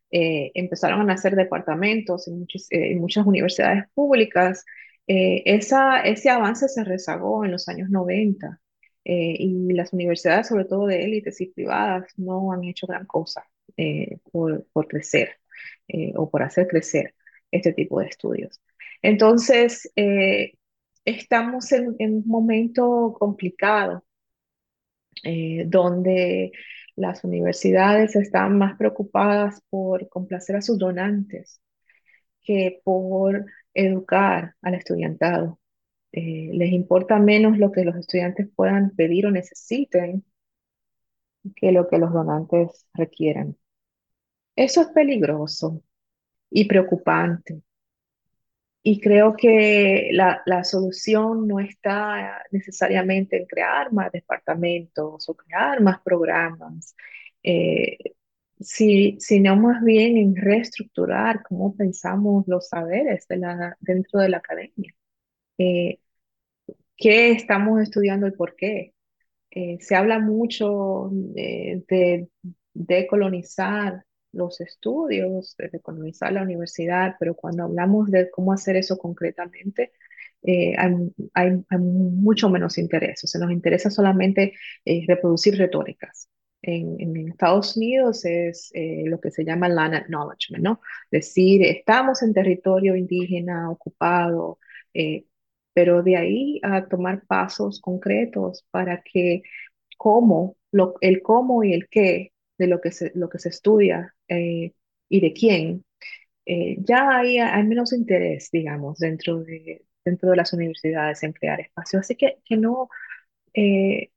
eh, empezaron a nacer departamentos en, muchos- eh, en muchas universidades públicas. Eh, esa, ese avance se rezagó en los años noventa, eh, y las universidades, sobre todo de élites y privadas, no han hecho gran cosa eh, por, por crecer eh, o por hacer crecer este tipo de estudios. Entonces, eh, estamos en, en un momento complicado, eh, donde las universidades están más preocupadas por complacer a sus donantes que por educar al estudiantado. Eh, les importa menos lo que los estudiantes puedan pedir o necesiten que lo que los donantes requieran. Eso es peligroso y preocupante. Y creo que la, la solución no está necesariamente en crear más departamentos o crear más programas, eh, si- sino más bien en reestructurar cómo pensamos los saberes de la, dentro de la academia. Eh, ¿Qué estamos estudiando y por qué? Eh, se habla mucho de, de decolonizar los estudios, de decolonizar la universidad, pero cuando hablamos de cómo hacer eso concretamente, eh, hay, hay- hay mucho menos interés. O sea, nos interesa solamente eh, reproducir retóricas. En, en Estados Unidos es eh, lo que se llama land acknowledgement, ¿no? Decir, estamos en territorio indígena ocupado, eh, pero de ahí a tomar pasos concretos para que cómo, lo- el cómo y el qué de lo que se, lo que se estudia, eh, y de quién, eh, ya hay, hay menos interés, digamos, dentro de, dentro de las universidades en crear espacios. Así que, que no, eh,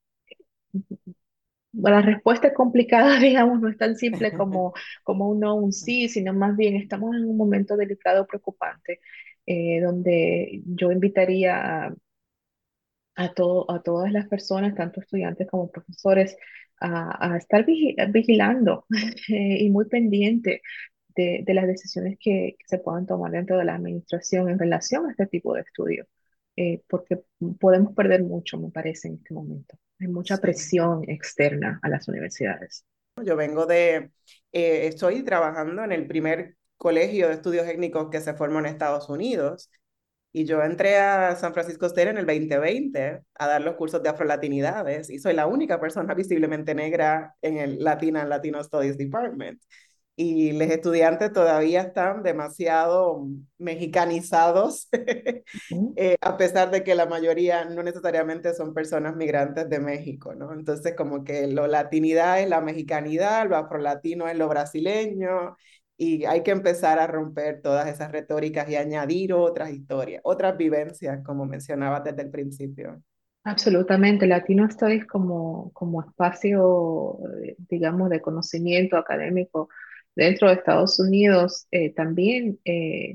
la respuesta es complicada, digamos, no es tan simple como, como un no, un sí, sino más bien estamos en un momento delicado, preocupante, eh, donde yo invitaría a a, to- a todas las personas, tanto estudiantes como profesores, a, a estar vigi- vigilando eh, y muy pendiente de, de las decisiones que, que se puedan tomar dentro de la administración en relación a este tipo de estudios, eh, porque podemos perder mucho, me parece, en este momento. Hay mucha Sí. presión externa a las universidades. Yo vengo de, eh, estoy trabajando en el primer colegio de estudios étnicos que se formó en Estados Unidos. Y yo entré a San Francisco State en el dos mil veinte a dar los cursos de afrolatinidades y soy la única persona visiblemente negra en el Latina and Latino Studies Department. Y los estudiantes todavía están demasiado mexicanizados, ¿Mm? eh, a pesar de que la mayoría no necesariamente son personas migrantes de México, ¿no? Entonces, como que lo latinidad es la mexicanidad, lo afrolatino es lo brasileño, y hay que empezar a romper todas esas retóricas y añadir otras historias, otras vivencias, como mencionabas desde el principio. Absolutamente, Latino Studies como, como espacio, eh, digamos, de conocimiento académico dentro de Estados Unidos, eh, también eh,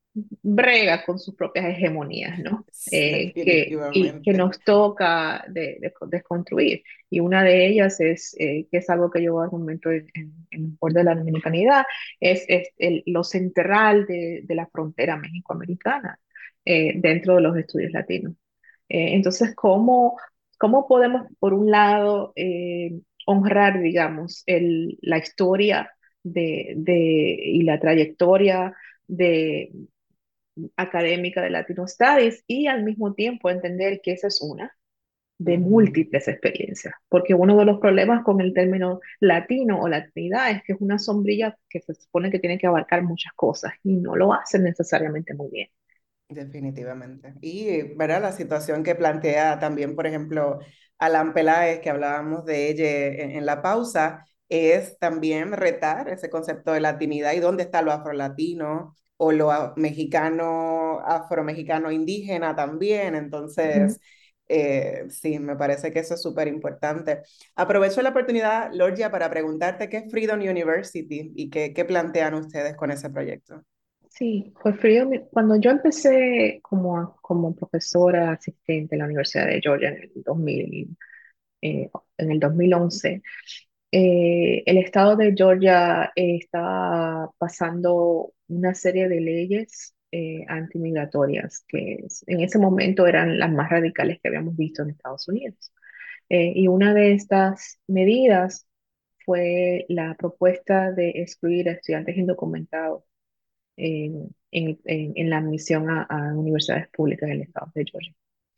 brega con sus propias hegemonías, ¿no? Eh, que, y que Definitivamente. nos toca de, de- desconstruir. Y una de ellas es, eh, que es algo que yo argumento en, en, en el borde de la dominicanidad, es, es el- lo central de, de la frontera méxico-americana, eh, dentro de los estudios latinos. Eh, entonces, ¿cómo, cómo podemos, por un lado, eh, honrar, digamos, el, la historia de, de, y la trayectoria de, académica de Latino Studies, y al mismo tiempo entender que esa es una de Ujú. múltiples experiencias? Porque uno de los problemas con el término latino o latinidad es que es una sombrilla que se supone que tiene que abarcar muchas cosas y no lo hace necesariamente muy bien. Definitivamente. Y, ¿verdad? La situación que plantea también, por ejemplo, Alan Peláez, que hablábamos de ella en, en la pausa, es también retar ese concepto de latinidad y dónde está lo afrolatino o lo a- mexicano, afromexicano indígena también. Ujú. Entonces, eh, sí, me parece que eso es súper importante. Aprovecho la oportunidad, Lorgia, para preguntarte qué es Freedom University y qué, qué plantean ustedes con ese proyecto. Sí, pues frío, mi- cuando yo empecé como, como profesora asistente en la Universidad de Georgia en el dos mil, eh, en el dos mil once, eh, el estado de Georgia eh, está pasando una serie de leyes eh, antimigratorias que es- en ese momento eran las más radicales que habíamos visto en Estados Unidos. Eh, y una de estas medidas fue la propuesta de excluir a estudiantes indocumentados en, en- en- en la admisión a, a universidades públicas del estado de Georgia.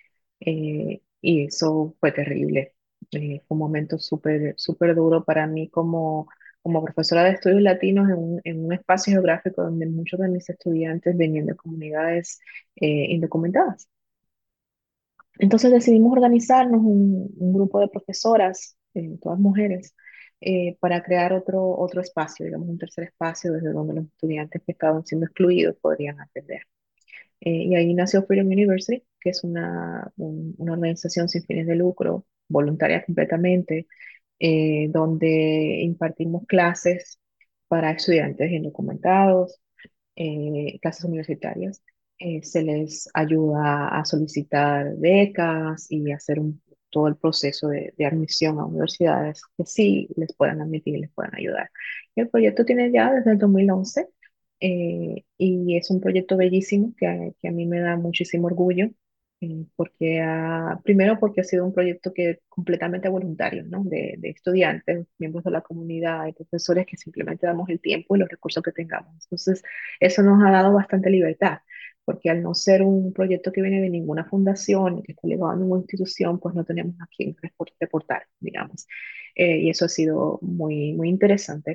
Eh, y eso fue terrible. Eh, fue un momento súper, súper duro para mí como, como profesora de estudios latinos en un, en un espacio geográfico donde muchos de mis estudiantes venían de comunidades eh, indocumentadas. Entonces decidimos organizarnos un, un grupo de profesoras, eh, todas mujeres, eh, para crear otro, otro espacio, digamos, un tercer espacio desde donde los estudiantes que estaban siendo excluidos podrían aprender. Eh, y ahí nació Freedom University, que es una, un- una organización sin fines de lucro, voluntaria completamente, eh, donde impartimos clases para estudiantes indocumentados, eh, clases universitarias. Eh, se les ayuda a solicitar becas y hacer un- todo el proceso de, de admisión a universidades que sí les puedan admitir y les puedan ayudar. Y el proyecto tiene ya desde el dos mil once, eh, y es un proyecto bellísimo que, a- que a mí me da muchísimo orgullo, eh, porque ha- primero porque ha sido un proyecto que completamente voluntario, ¿no? De, de estudiantes, miembros de la comunidad y profesores que simplemente damos el tiempo y los recursos que tengamos. Entonces, eso nos ha dado bastante libertad, porque al no ser un proyecto que viene de ninguna fundación, que está ligado a ninguna institución, pues no tenemos a quién repor- reportar, digamos. Eh, y eso ha sido muy, muy interesante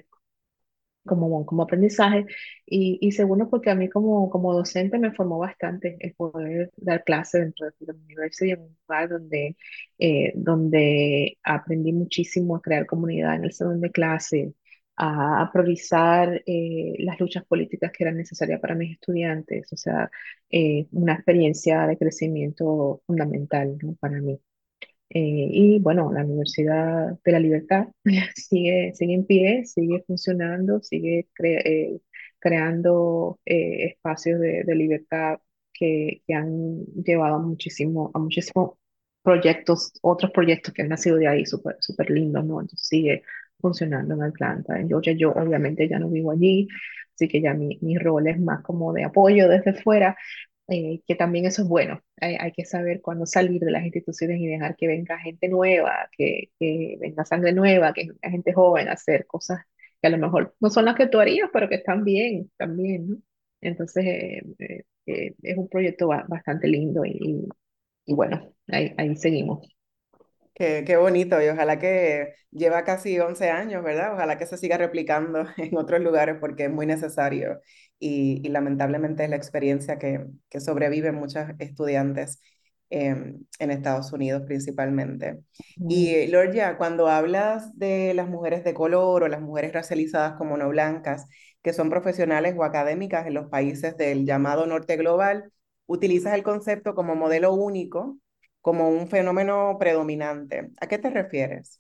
como, como aprendizaje. Y, y segundo, porque a mí como, como docente me formó bastante el poder dar clases dentro de la universidad, en un lugar donde, eh, donde aprendí muchísimo a crear comunidad en el salón de clase, a, a priorizar eh, las luchas políticas que eran necesarias para mis estudiantes, o sea, eh, una experiencia de crecimiento fundamental, ¿no? Para mí. Eh, y bueno, la Universidad de la Libertad sigue, sigue en pie, sigue funcionando, sigue cre- eh, creando eh, espacios de, de libertad que, que han llevado a muchísimo, a muchísimos proyectos, otros proyectos que han nacido de ahí, súper súper lindos, ¿no? Entonces sigue funcionando en Atlanta. En Georgia yo obviamente ya no vivo allí, así que ya mi, mi rol es más como de apoyo desde fuera, eh, que también eso es bueno. Hay, hay que saber cuándo salir de las instituciones y dejar que venga gente nueva, que, que venga sangre nueva, que venga gente joven a hacer cosas que a lo mejor no son las que tú harías, pero que están bien, también, ¿no? Entonces, eh, eh, eh, es un proyecto ba- bastante lindo y, y, y bueno, ahí, ahí seguimos. Qué, qué bonito y ojalá que lleva casi once años, ¿verdad? Ojalá que se siga replicando en otros lugares porque es muy necesario y, y lamentablemente es la experiencia que, que sobreviven muchos estudiantes eh, en Estados Unidos principalmente. Mm. Y Lorgia, cuando hablas de las mujeres de color o las mujeres racializadas como no blancas, que son profesionales o académicas en los países del llamado norte global, utilizas el concepto como modelo único como un fenómeno predominante. ¿A qué te refieres?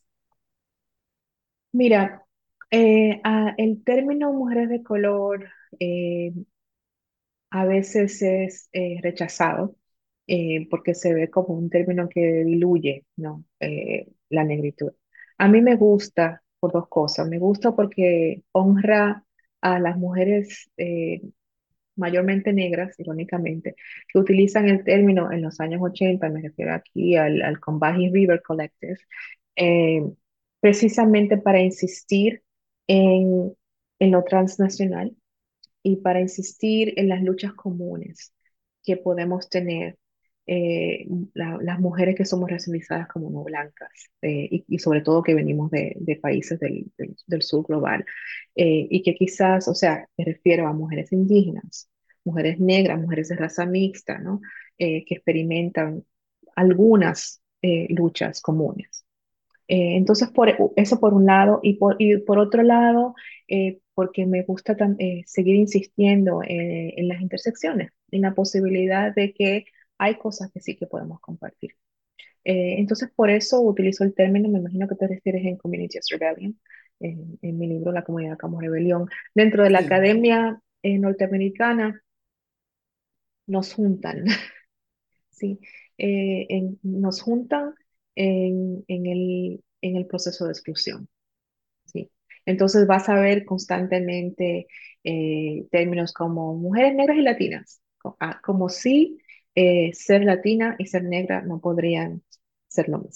Mira, eh, a- el término mujeres de color eh, a veces es eh, rechazado, eh, porque se ve como un término que diluye, ¿no? Eh, la negritud. A mí me gusta por dos cosas. Me gusta porque honra a las mujeres eh, mayormente negras, irónicamente, que utilizan el término en los años ochenta. Me refiero aquí al, al Combahee River Collective, eh, precisamente para insistir en, en lo transnacional y para insistir en las luchas comunes que podemos tener, eh, la- las mujeres que somos racializadas como no blancas, eh, y, y sobre todo que venimos de, de países del, del- del sur global, eh, y que quizás, o sea, me refiero a mujeres indígenas, mujeres negras, mujeres de raza mixta, ¿no? Eh, que experimentan algunas eh, luchas comunes. Eh, entonces, por eso por un lado, y por, y por otro lado, eh, porque me gusta tam- eh, seguir insistiendo eh, en las intersecciones, en la posibilidad de que hay cosas que sí que podemos compartir. Eh, entonces, por eso utilizo el término, me imagino que te refieres en Community as Rebellion, en, en mi libro La Comunidad como Rebelión. Dentro de la Sí. academia eh, norteamericana nos juntan, ¿sí? Eh, en- nos juntan en, en el, en el proceso de exclusión. Sí. Entonces vas a ver constantemente eh, términos como mujeres negras y latinas, co- ah, como si eh, ser latina y ser negra no podrían ser lo mismo.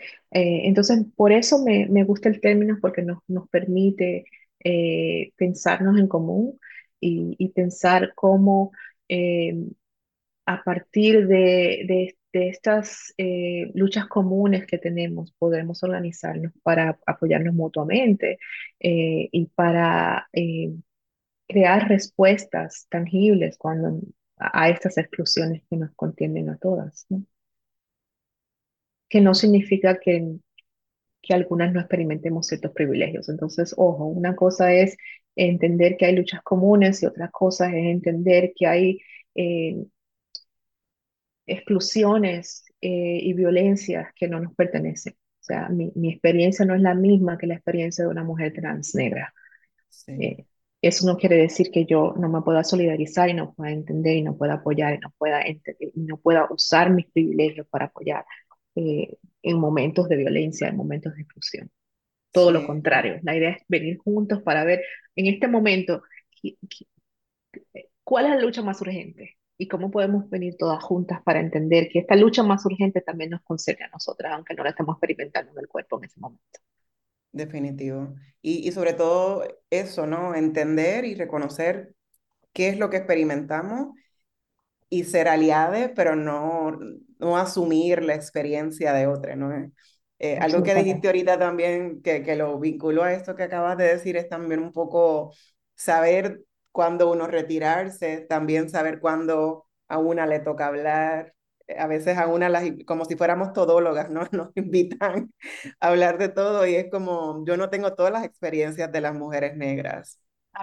Eh, entonces, por eso me, me gusta el término, porque nos, nos permite eh, pensarnos en común y, y pensar cómo eh, a partir de, de- de estas eh, luchas comunes que tenemos, podremos organizarnos para apoyarnos mutuamente eh, y para eh, crear respuestas tangibles cuando, a, a estas exclusiones que nos contienen a todas, ¿no? Que no significa que, que algunas no experimentemos ciertos privilegios. Entonces, ojo, una cosa es entender que hay luchas comunes y otra cosa es entender que hay eh, exclusiones eh, y violencias que no nos pertenecen. O sea, mi, mi experiencia no es la misma que la experiencia de una mujer trans negra. Sí, Eh, Eso no quiere decir que yo no me pueda solidarizar y no pueda entender y no pueda apoyar y no pueda, ente- y no pueda usar mis privilegios para apoyar eh, en momentos de violencia, en momentos de exclusión. Todo lo sí. contrario, la idea es venir juntos para ver en este momento qui- qui- cuál es la lucha más urgente y cómo podemos venir todas juntas para entender que esta lucha más urgente también nos concede a nosotras, aunque no la estemos experimentando en el cuerpo en ese momento. Definitivo. Y, y sobre todo eso, ¿no? Entender y reconocer qué es lo que experimentamos y ser aliados, pero no, no asumir la experiencia de otra, ¿no? Eh, algo que dijiste Absolutamente. ahorita también, que, que lo vinculo a esto que acabas de decir, es también un poco saber cuándo uno retirarse, también saber cuándo a una le toca hablar. Eh, A veces a una, las, como si fuéramos todólogas, ¿no? Nos invitan a hablar de todo y es como, yo no tengo todas las experiencias de las mujeres negras.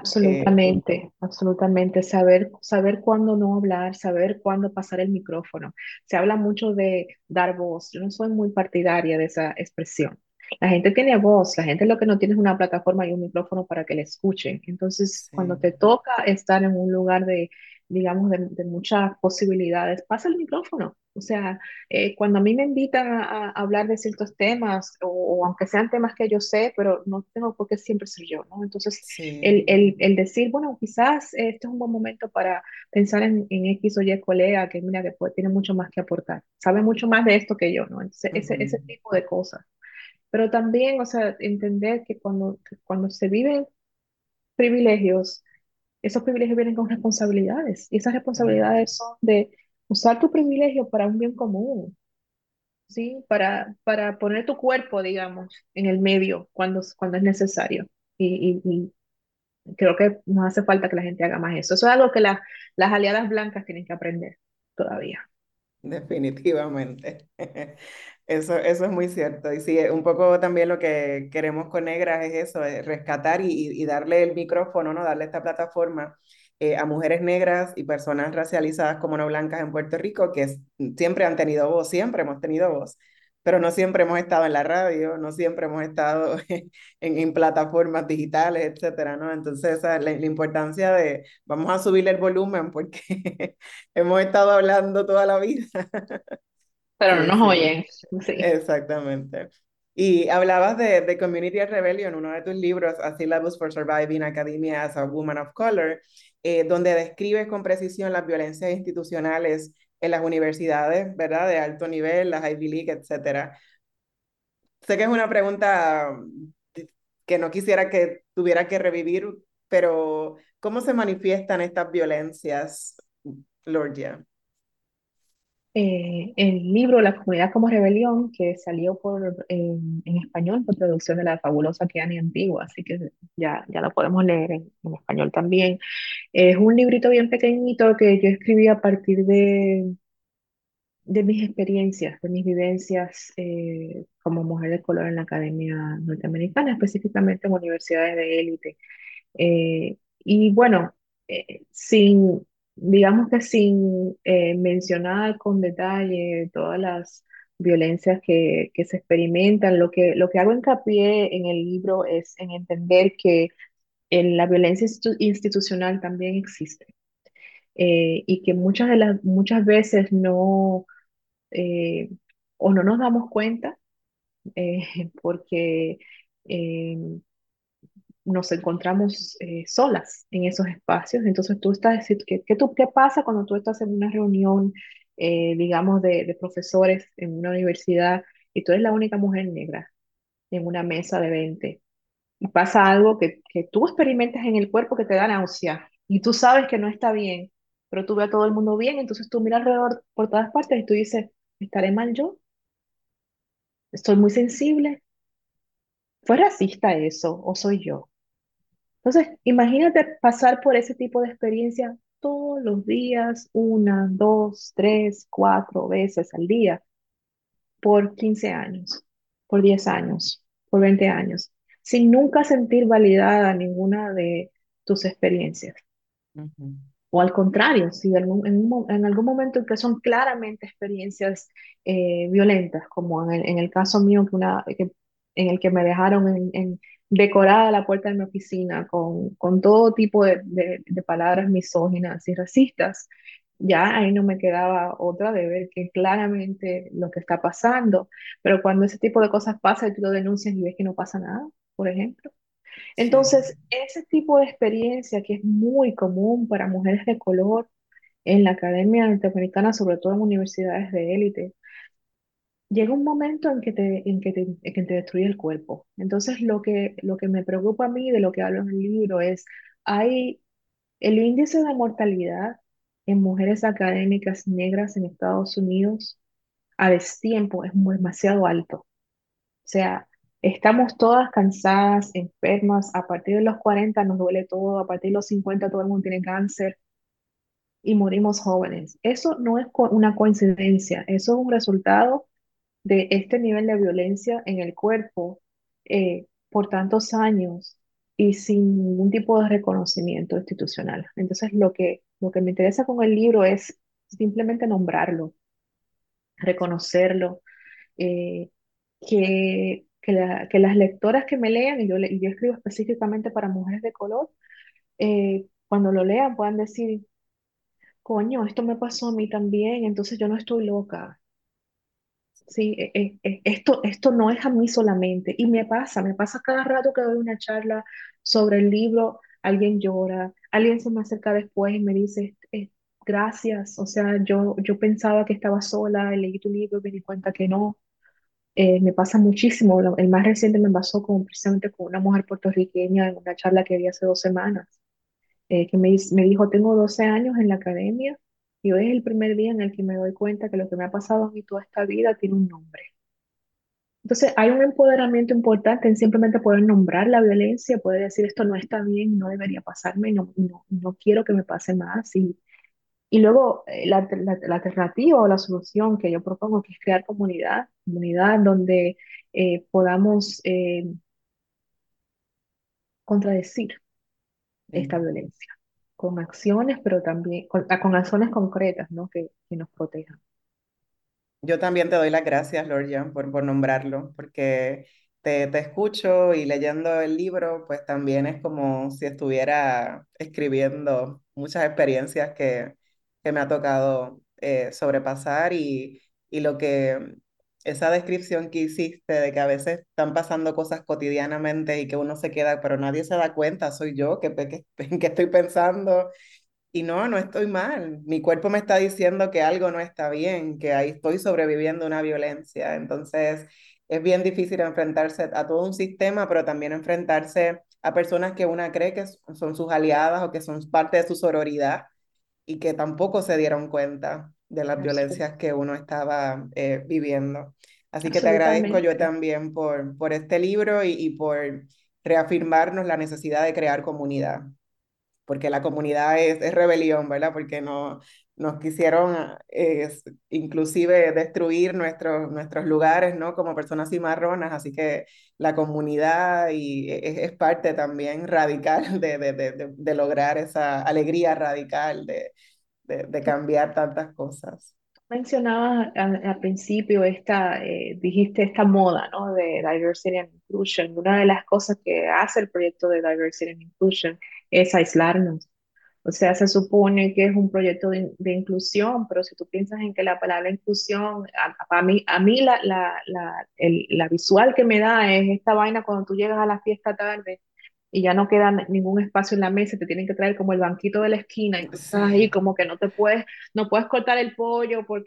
Eh, Absolutamente, absolutamente. Saber, saber cuándo no hablar, saber cuándo pasar el micrófono. Se habla mucho de dar voz. Yo no soy muy partidaria de esa expresión. La gente tiene voz, la gente lo que no tiene es una plataforma y un micrófono para que le escuchen. Entonces, cuando sí, te toca estar en un lugar de, digamos, de, de muchas posibilidades, pasa el micrófono. O sea, eh, cuando a mí me invitan a, a hablar de ciertos temas, o, o aunque sean temas que yo sé, pero no tengo por qué siempre ser yo, ¿no? Entonces, el, sí, el, el decir, bueno, quizás este es un buen momento para pensar en, en X o Y colega que mira que puede- tiene mucho más que aportar, sabe mucho más de esto que yo, ¿no? Entonces, ese, ujú, ese tipo de cosas. Pero también, o sea, entender que cuando, que cuando se viven privilegios, esos privilegios vienen con responsabilidades y esas también. responsabilidades son de usar tu privilegio para un bien común, ¿sí? Para, para poner tu cuerpo, digamos, en el medio cuando, cuando es necesario. Y, y, Creo que nos hace falta que la gente haga más eso. Eso es algo que la- las aliadas blancas tienen que aprender todavía. Definitivamente. Eso, eso es muy cierto. Y sí, un poco también lo que queremos con Negras es eso, es rescatar y, y darle el micrófono, ¿no? Darle esta plataforma eh, a mujeres negras y personas racializadas como no blancas en Puerto Rico, que es- siempre han tenido voz, siempre hemos tenido voz, pero no siempre hemos estado en la radio, no siempre hemos estado en, en plataformas digitales, etcétera, ¿no? Entonces, esa es la, la importancia de, vamos a subirle el volumen porque hemos estado hablando toda la vida. Pero no Sí, nos sí, oyen. Sí. exactamente. Y hablabas de, de Community Rebellion, uno de tus libros, A Syllabus for Surviving Academia as a Woman of Color, eh, donde describes con precisión las violencias institucionales en las universidades, ¿verdad? De alto nivel, las Ivy League, etcétera. Sé que es una pregunta que no quisiera que tuviera que revivir, pero ¿cómo se manifiestan estas violencias, Lordia? Eh, el libro La comunidad como rebelión, que salió por, en, en español por traducción de la fabulosa Kiani Antigua, así que ya, ya lo podemos leer en, en español también. Es un librito bien pequeñito que yo escribí a partir de, de mis experiencias, de mis vivencias eh, como mujer de color en la academia norteamericana, específicamente en universidades de élite. Eh, y bueno, eh, sin, digamos que sin eh, mencionar con detalle todas las violencias que, que se experimentan, lo que, lo que hago hincapié en el libro es en entender que en la violencia institu- institucional también existe eh, y que muchas, de las, muchas veces no, eh, o no nos damos cuenta eh, porque... eh, nos encontramos eh, solas en esos espacios. Entonces tú estás, ¿qué, qué, tú, qué pasa cuando tú estás en una reunión, eh, digamos, de, de profesores en una universidad y tú eres la única mujer negra en una mesa de veinte y pasa algo que, que tú experimentas en el cuerpo que te da náusea y tú sabes que no está bien, pero tú ves a todo el mundo bien, entonces tú miras alrededor por todas partes y tú dices, ¿estaré mal yo? ¿Estoy muy sensible? ¿Fue racista eso o soy yo? Entonces, imagínate pasar por ese tipo de experiencia todos los días, una, dos, tres, cuatro veces al día, por quince años, por diez años, por veinte años, sin nunca sentir validada ninguna de tus experiencias. Ujú. O al contrario, si en, un- en un mo- en algún momento en que son claramente experiencias eh, violentas, como en el, en el caso mío, que una, que- en el que me dejaron en, en- decorada la puerta de mi oficina con, con todo tipo de, de- de palabras misóginas y racistas, ya ahí no me quedaba otra de ver que claramente lo que está pasando, pero cuando ese tipo de cosas pasa y tú lo denuncias y ves que no pasa nada, por ejemplo. Sí. Entonces, ese tipo de experiencia que es muy común para mujeres de color en la academia norteamericana, sobre todo en universidades de élite, llega un momento en que te, en que te, en que te destruye el cuerpo. Entonces, lo que, lo que me preocupa a mí de lo que hablo en el libro es, hay el índice de mortalidad en mujeres académicas negras en Estados Unidos a destiempo es muy- demasiado alto. O sea, estamos todas cansadas, enfermas, a partir de los cuarenta nos duele todo, a partir de los cincuenta todo el mundo tiene cáncer y morimos jóvenes. Eso no es co- una coincidencia, eso es un resultado de este nivel de violencia en el cuerpo eh, por tantos años y sin ningún tipo de reconocimiento institucional. Entonces, lo que, lo que me interesa con el libro es simplemente nombrarlo, reconocerlo, eh, que, que, la- que las lectoras que me lean, y yo, le- y yo escribo específicamente para mujeres de color, eh, cuando lo lean puedan decir, coño, esto me pasó a mí también, entonces yo no estoy loca. Sí, e- e- e- esto, esto no es a mí solamente. Y me pasa, me pasa cada rato que doy una charla sobre el libro, alguien llora, alguien se me acerca después y me dice, "Eh, gracias, o sea, yo, yo pensaba que estaba sola, leí tu libro y me di cuenta que no". Eh, me pasa muchísimo. Lo- El más reciente me pasó con, precisamente con una mujer puertorriqueña en una charla que di hace dos semanas, eh, que me, dis- me dijo, tengo doce años en la academia y hoy es el primer día en el que me doy cuenta que lo que me ha pasado a mí toda esta vida tiene un nombre. Entonces, hay un empoderamiento importante en simplemente poder nombrar la violencia, poder decir esto no está bien, no debería pasarme, no, no, no quiero que me pase más. Y, y luego eh, la, la- la alternativa o la solución que yo propongo, que es crear comunidad, comunidad donde eh, podamos eh, contradecir esta Ujú. violencia con acciones, pero también con, con acciones concretas, ¿no? que, que nos protejan. Yo también te doy las gracias, Lorjan, por, por nombrarlo, porque te, te escucho y leyendo el libro, pues también es como si estuviera escribiendo muchas experiencias que, que me ha tocado eh, sobrepasar y, y lo que, esa descripción que hiciste de que a veces están pasando cosas cotidianamente y que uno se queda, pero nadie se da cuenta, soy yo, que, que, que estoy pensando y no, no estoy mal. Mi cuerpo me está diciendo que algo no está bien, que ahí estoy sobreviviendo una violencia. Entonces, es bien difícil enfrentarse a todo un sistema, pero también enfrentarse a personas que una cree que son sus aliadas o que son parte de su sororidad y que tampoco se dieron cuenta de las Absol- violencias que uno estaba eh, viviendo. Así que te agradezco yo Absolutamente. también por, por este libro y, y por reafirmarnos la necesidad de crear comunidad porque la comunidad es, es rebelión, ¿verdad? Porque no, nos quisieron eh, es- inclusive destruir nuestros, nuestros lugares, ¿no? Como personas cimarronas, así que la comunidad y es, es parte también radical de, de, de, de- de lograr esa alegría radical de, de, de cambiar tantas cosas. Mencionabas al, al principio esta, eh, dijiste esta moda, ¿no? De diversity and inclusion. Una de las cosas que hace el proyecto de diversity and inclusion es aislarnos. O sea, se supone que es un proyecto de, de inclusión, pero si tú piensas en que la palabra inclusión, a, a mí, a mí la, la, la, el- la visual que me da es esta vaina cuando tú llegas a la fiesta tarde y ya no queda ningún espacio en la mesa, te tienen que traer como el banquito de la esquina y tú estás ahí Sí, como que no te puedes, no puedes cortar el pollo porque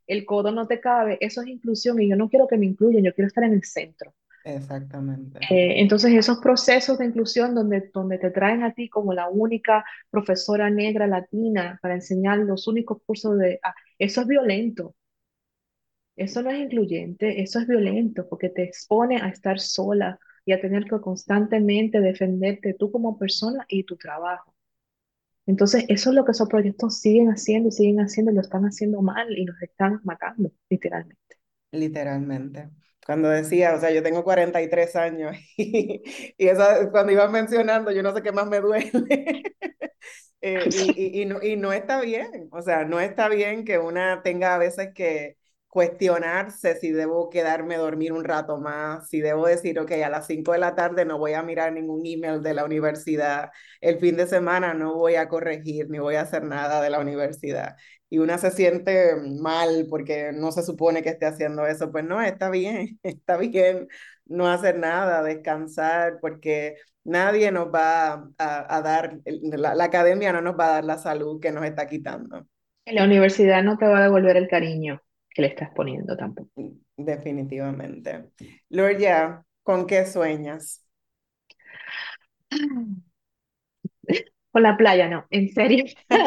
el codo no te cabe, eso es inclusión y yo no quiero que me incluyan, yo quiero estar en el centro. Exactamente. Eh, entonces, esos procesos de inclusión donde, donde te traen a ti como la única profesora negra latina para enseñar los únicos cursos de... ah, eso es violento, eso no es incluyente, eso es violento porque te expone a estar sola y a tener que constantemente defenderte tú como persona y tu trabajo. Entonces, eso es lo que esos proyectos siguen haciendo y siguen haciendo y lo están haciendo mal y nos están matando, literalmente. Literalmente. Cuando decía, o sea, yo tengo cuarenta y tres años y, y eso, cuando ibas mencionando, yo no sé qué más me duele. Eh, y, y, y, no, y no está bien, o sea, no está bien que una tenga a veces que cuestionarse si debo quedarme a dormir un rato más, si debo decir, ok, a las cinco de la tarde no voy a mirar ningún email de la universidad, el fin de semana no voy a corregir ni voy a hacer nada de la universidad. Y una se siente mal porque no se supone que esté haciendo eso, pues no, está bien, está bien no hacer nada, descansar, porque nadie nos va a, a dar, la, la academia no nos va a dar la salud que nos está quitando. La universidad no te va a devolver el cariño que le estás poniendo tampoco. Definitivamente. Loria, ¿con qué sueñas? Con la playa, no, en serio.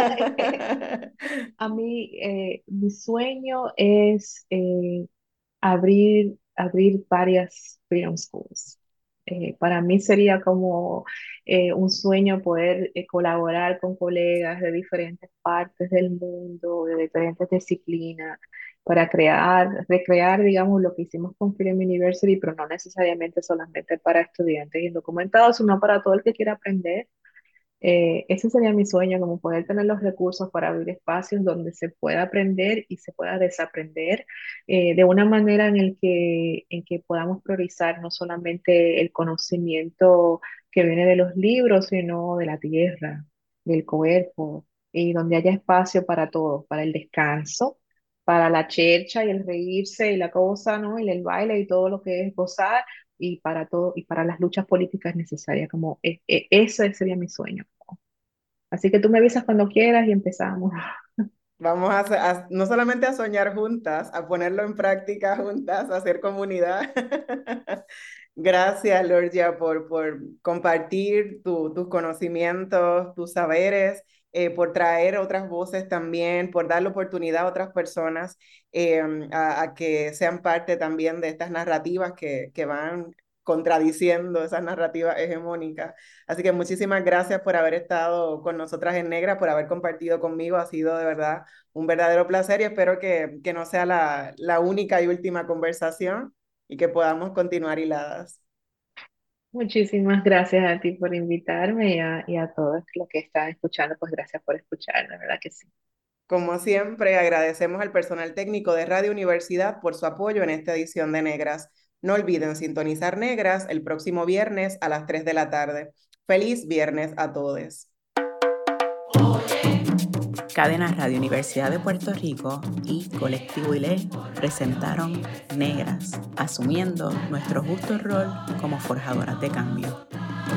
A mí, eh, mi sueño es eh, abrir, abrir varias freedom schools. Eh, para mí sería como eh, un sueño poder eh, colaborar con colegas de diferentes partes del mundo, de diferentes disciplinas, para crear, recrear, digamos, lo que hicimos con Freedom University, pero no necesariamente solamente para estudiantes indocumentados, sino para todo el que quiera aprender. Eh, ese sería mi sueño, como poder tener los recursos para abrir espacios donde se pueda aprender y se pueda desaprender eh, de una manera en el que, en que podamos priorizar no solamente el conocimiento que viene de los libros, sino de la tierra, del cuerpo, y donde haya espacio para todo, para el descanso, para la chercha y el reírse y la cosa, ¿no? Y el baile y todo lo que es gozar y para todo, y para las luchas políticas necesarias, como e- e- ese sería mi sueño. Así que tú me avisas cuando quieras y empezamos. Vamos a, hacer- a- no solamente a soñar juntas, a ponerlo en práctica juntas, a hacer comunidad. Gracias, Lorgia, por, por compartir tu- tus conocimientos, tus saberes, eh, por traer otras voces también, por dar la oportunidad a otras personas eh, a, a que sean parte también de estas narrativas que, que van contradiciendo esas narrativas hegemónicas. Así que muchísimas gracias por haber estado con nosotras en Negra, por haber compartido conmigo. Ha sido de verdad un verdadero placer y espero que, que no sea la, la única y última conversación y que podamos continuar hiladas. Muchísimas gracias a ti por invitarme y a, y a todos los que están escuchando, pues gracias por escuchar, la verdad que sí. Como siempre, agradecemos al personal técnico de Radio Universidad por su apoyo en esta edición de Negras. No olviden sintonizar Negras el próximo viernes a las tres de la tarde. Feliz viernes a todos. Cadena Radio Universidad de Puerto Rico y Colectivo I L E presentaron Negras, asumiendo nuestro justo rol como forjadoras de cambio.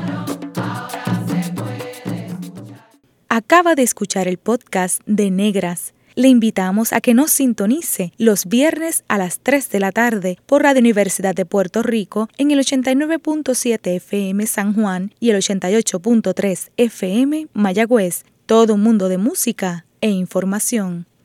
Acaba de escuchar el podcast de Negras. Le invitamos a que nos sintonice los viernes a las tres de la tarde por Radio Universidad de Puerto Rico en el ochenta y nueve punto siete F M San Juan y el ochenta y ocho punto tres F M Mayagüez. Todo un mundo de música e información.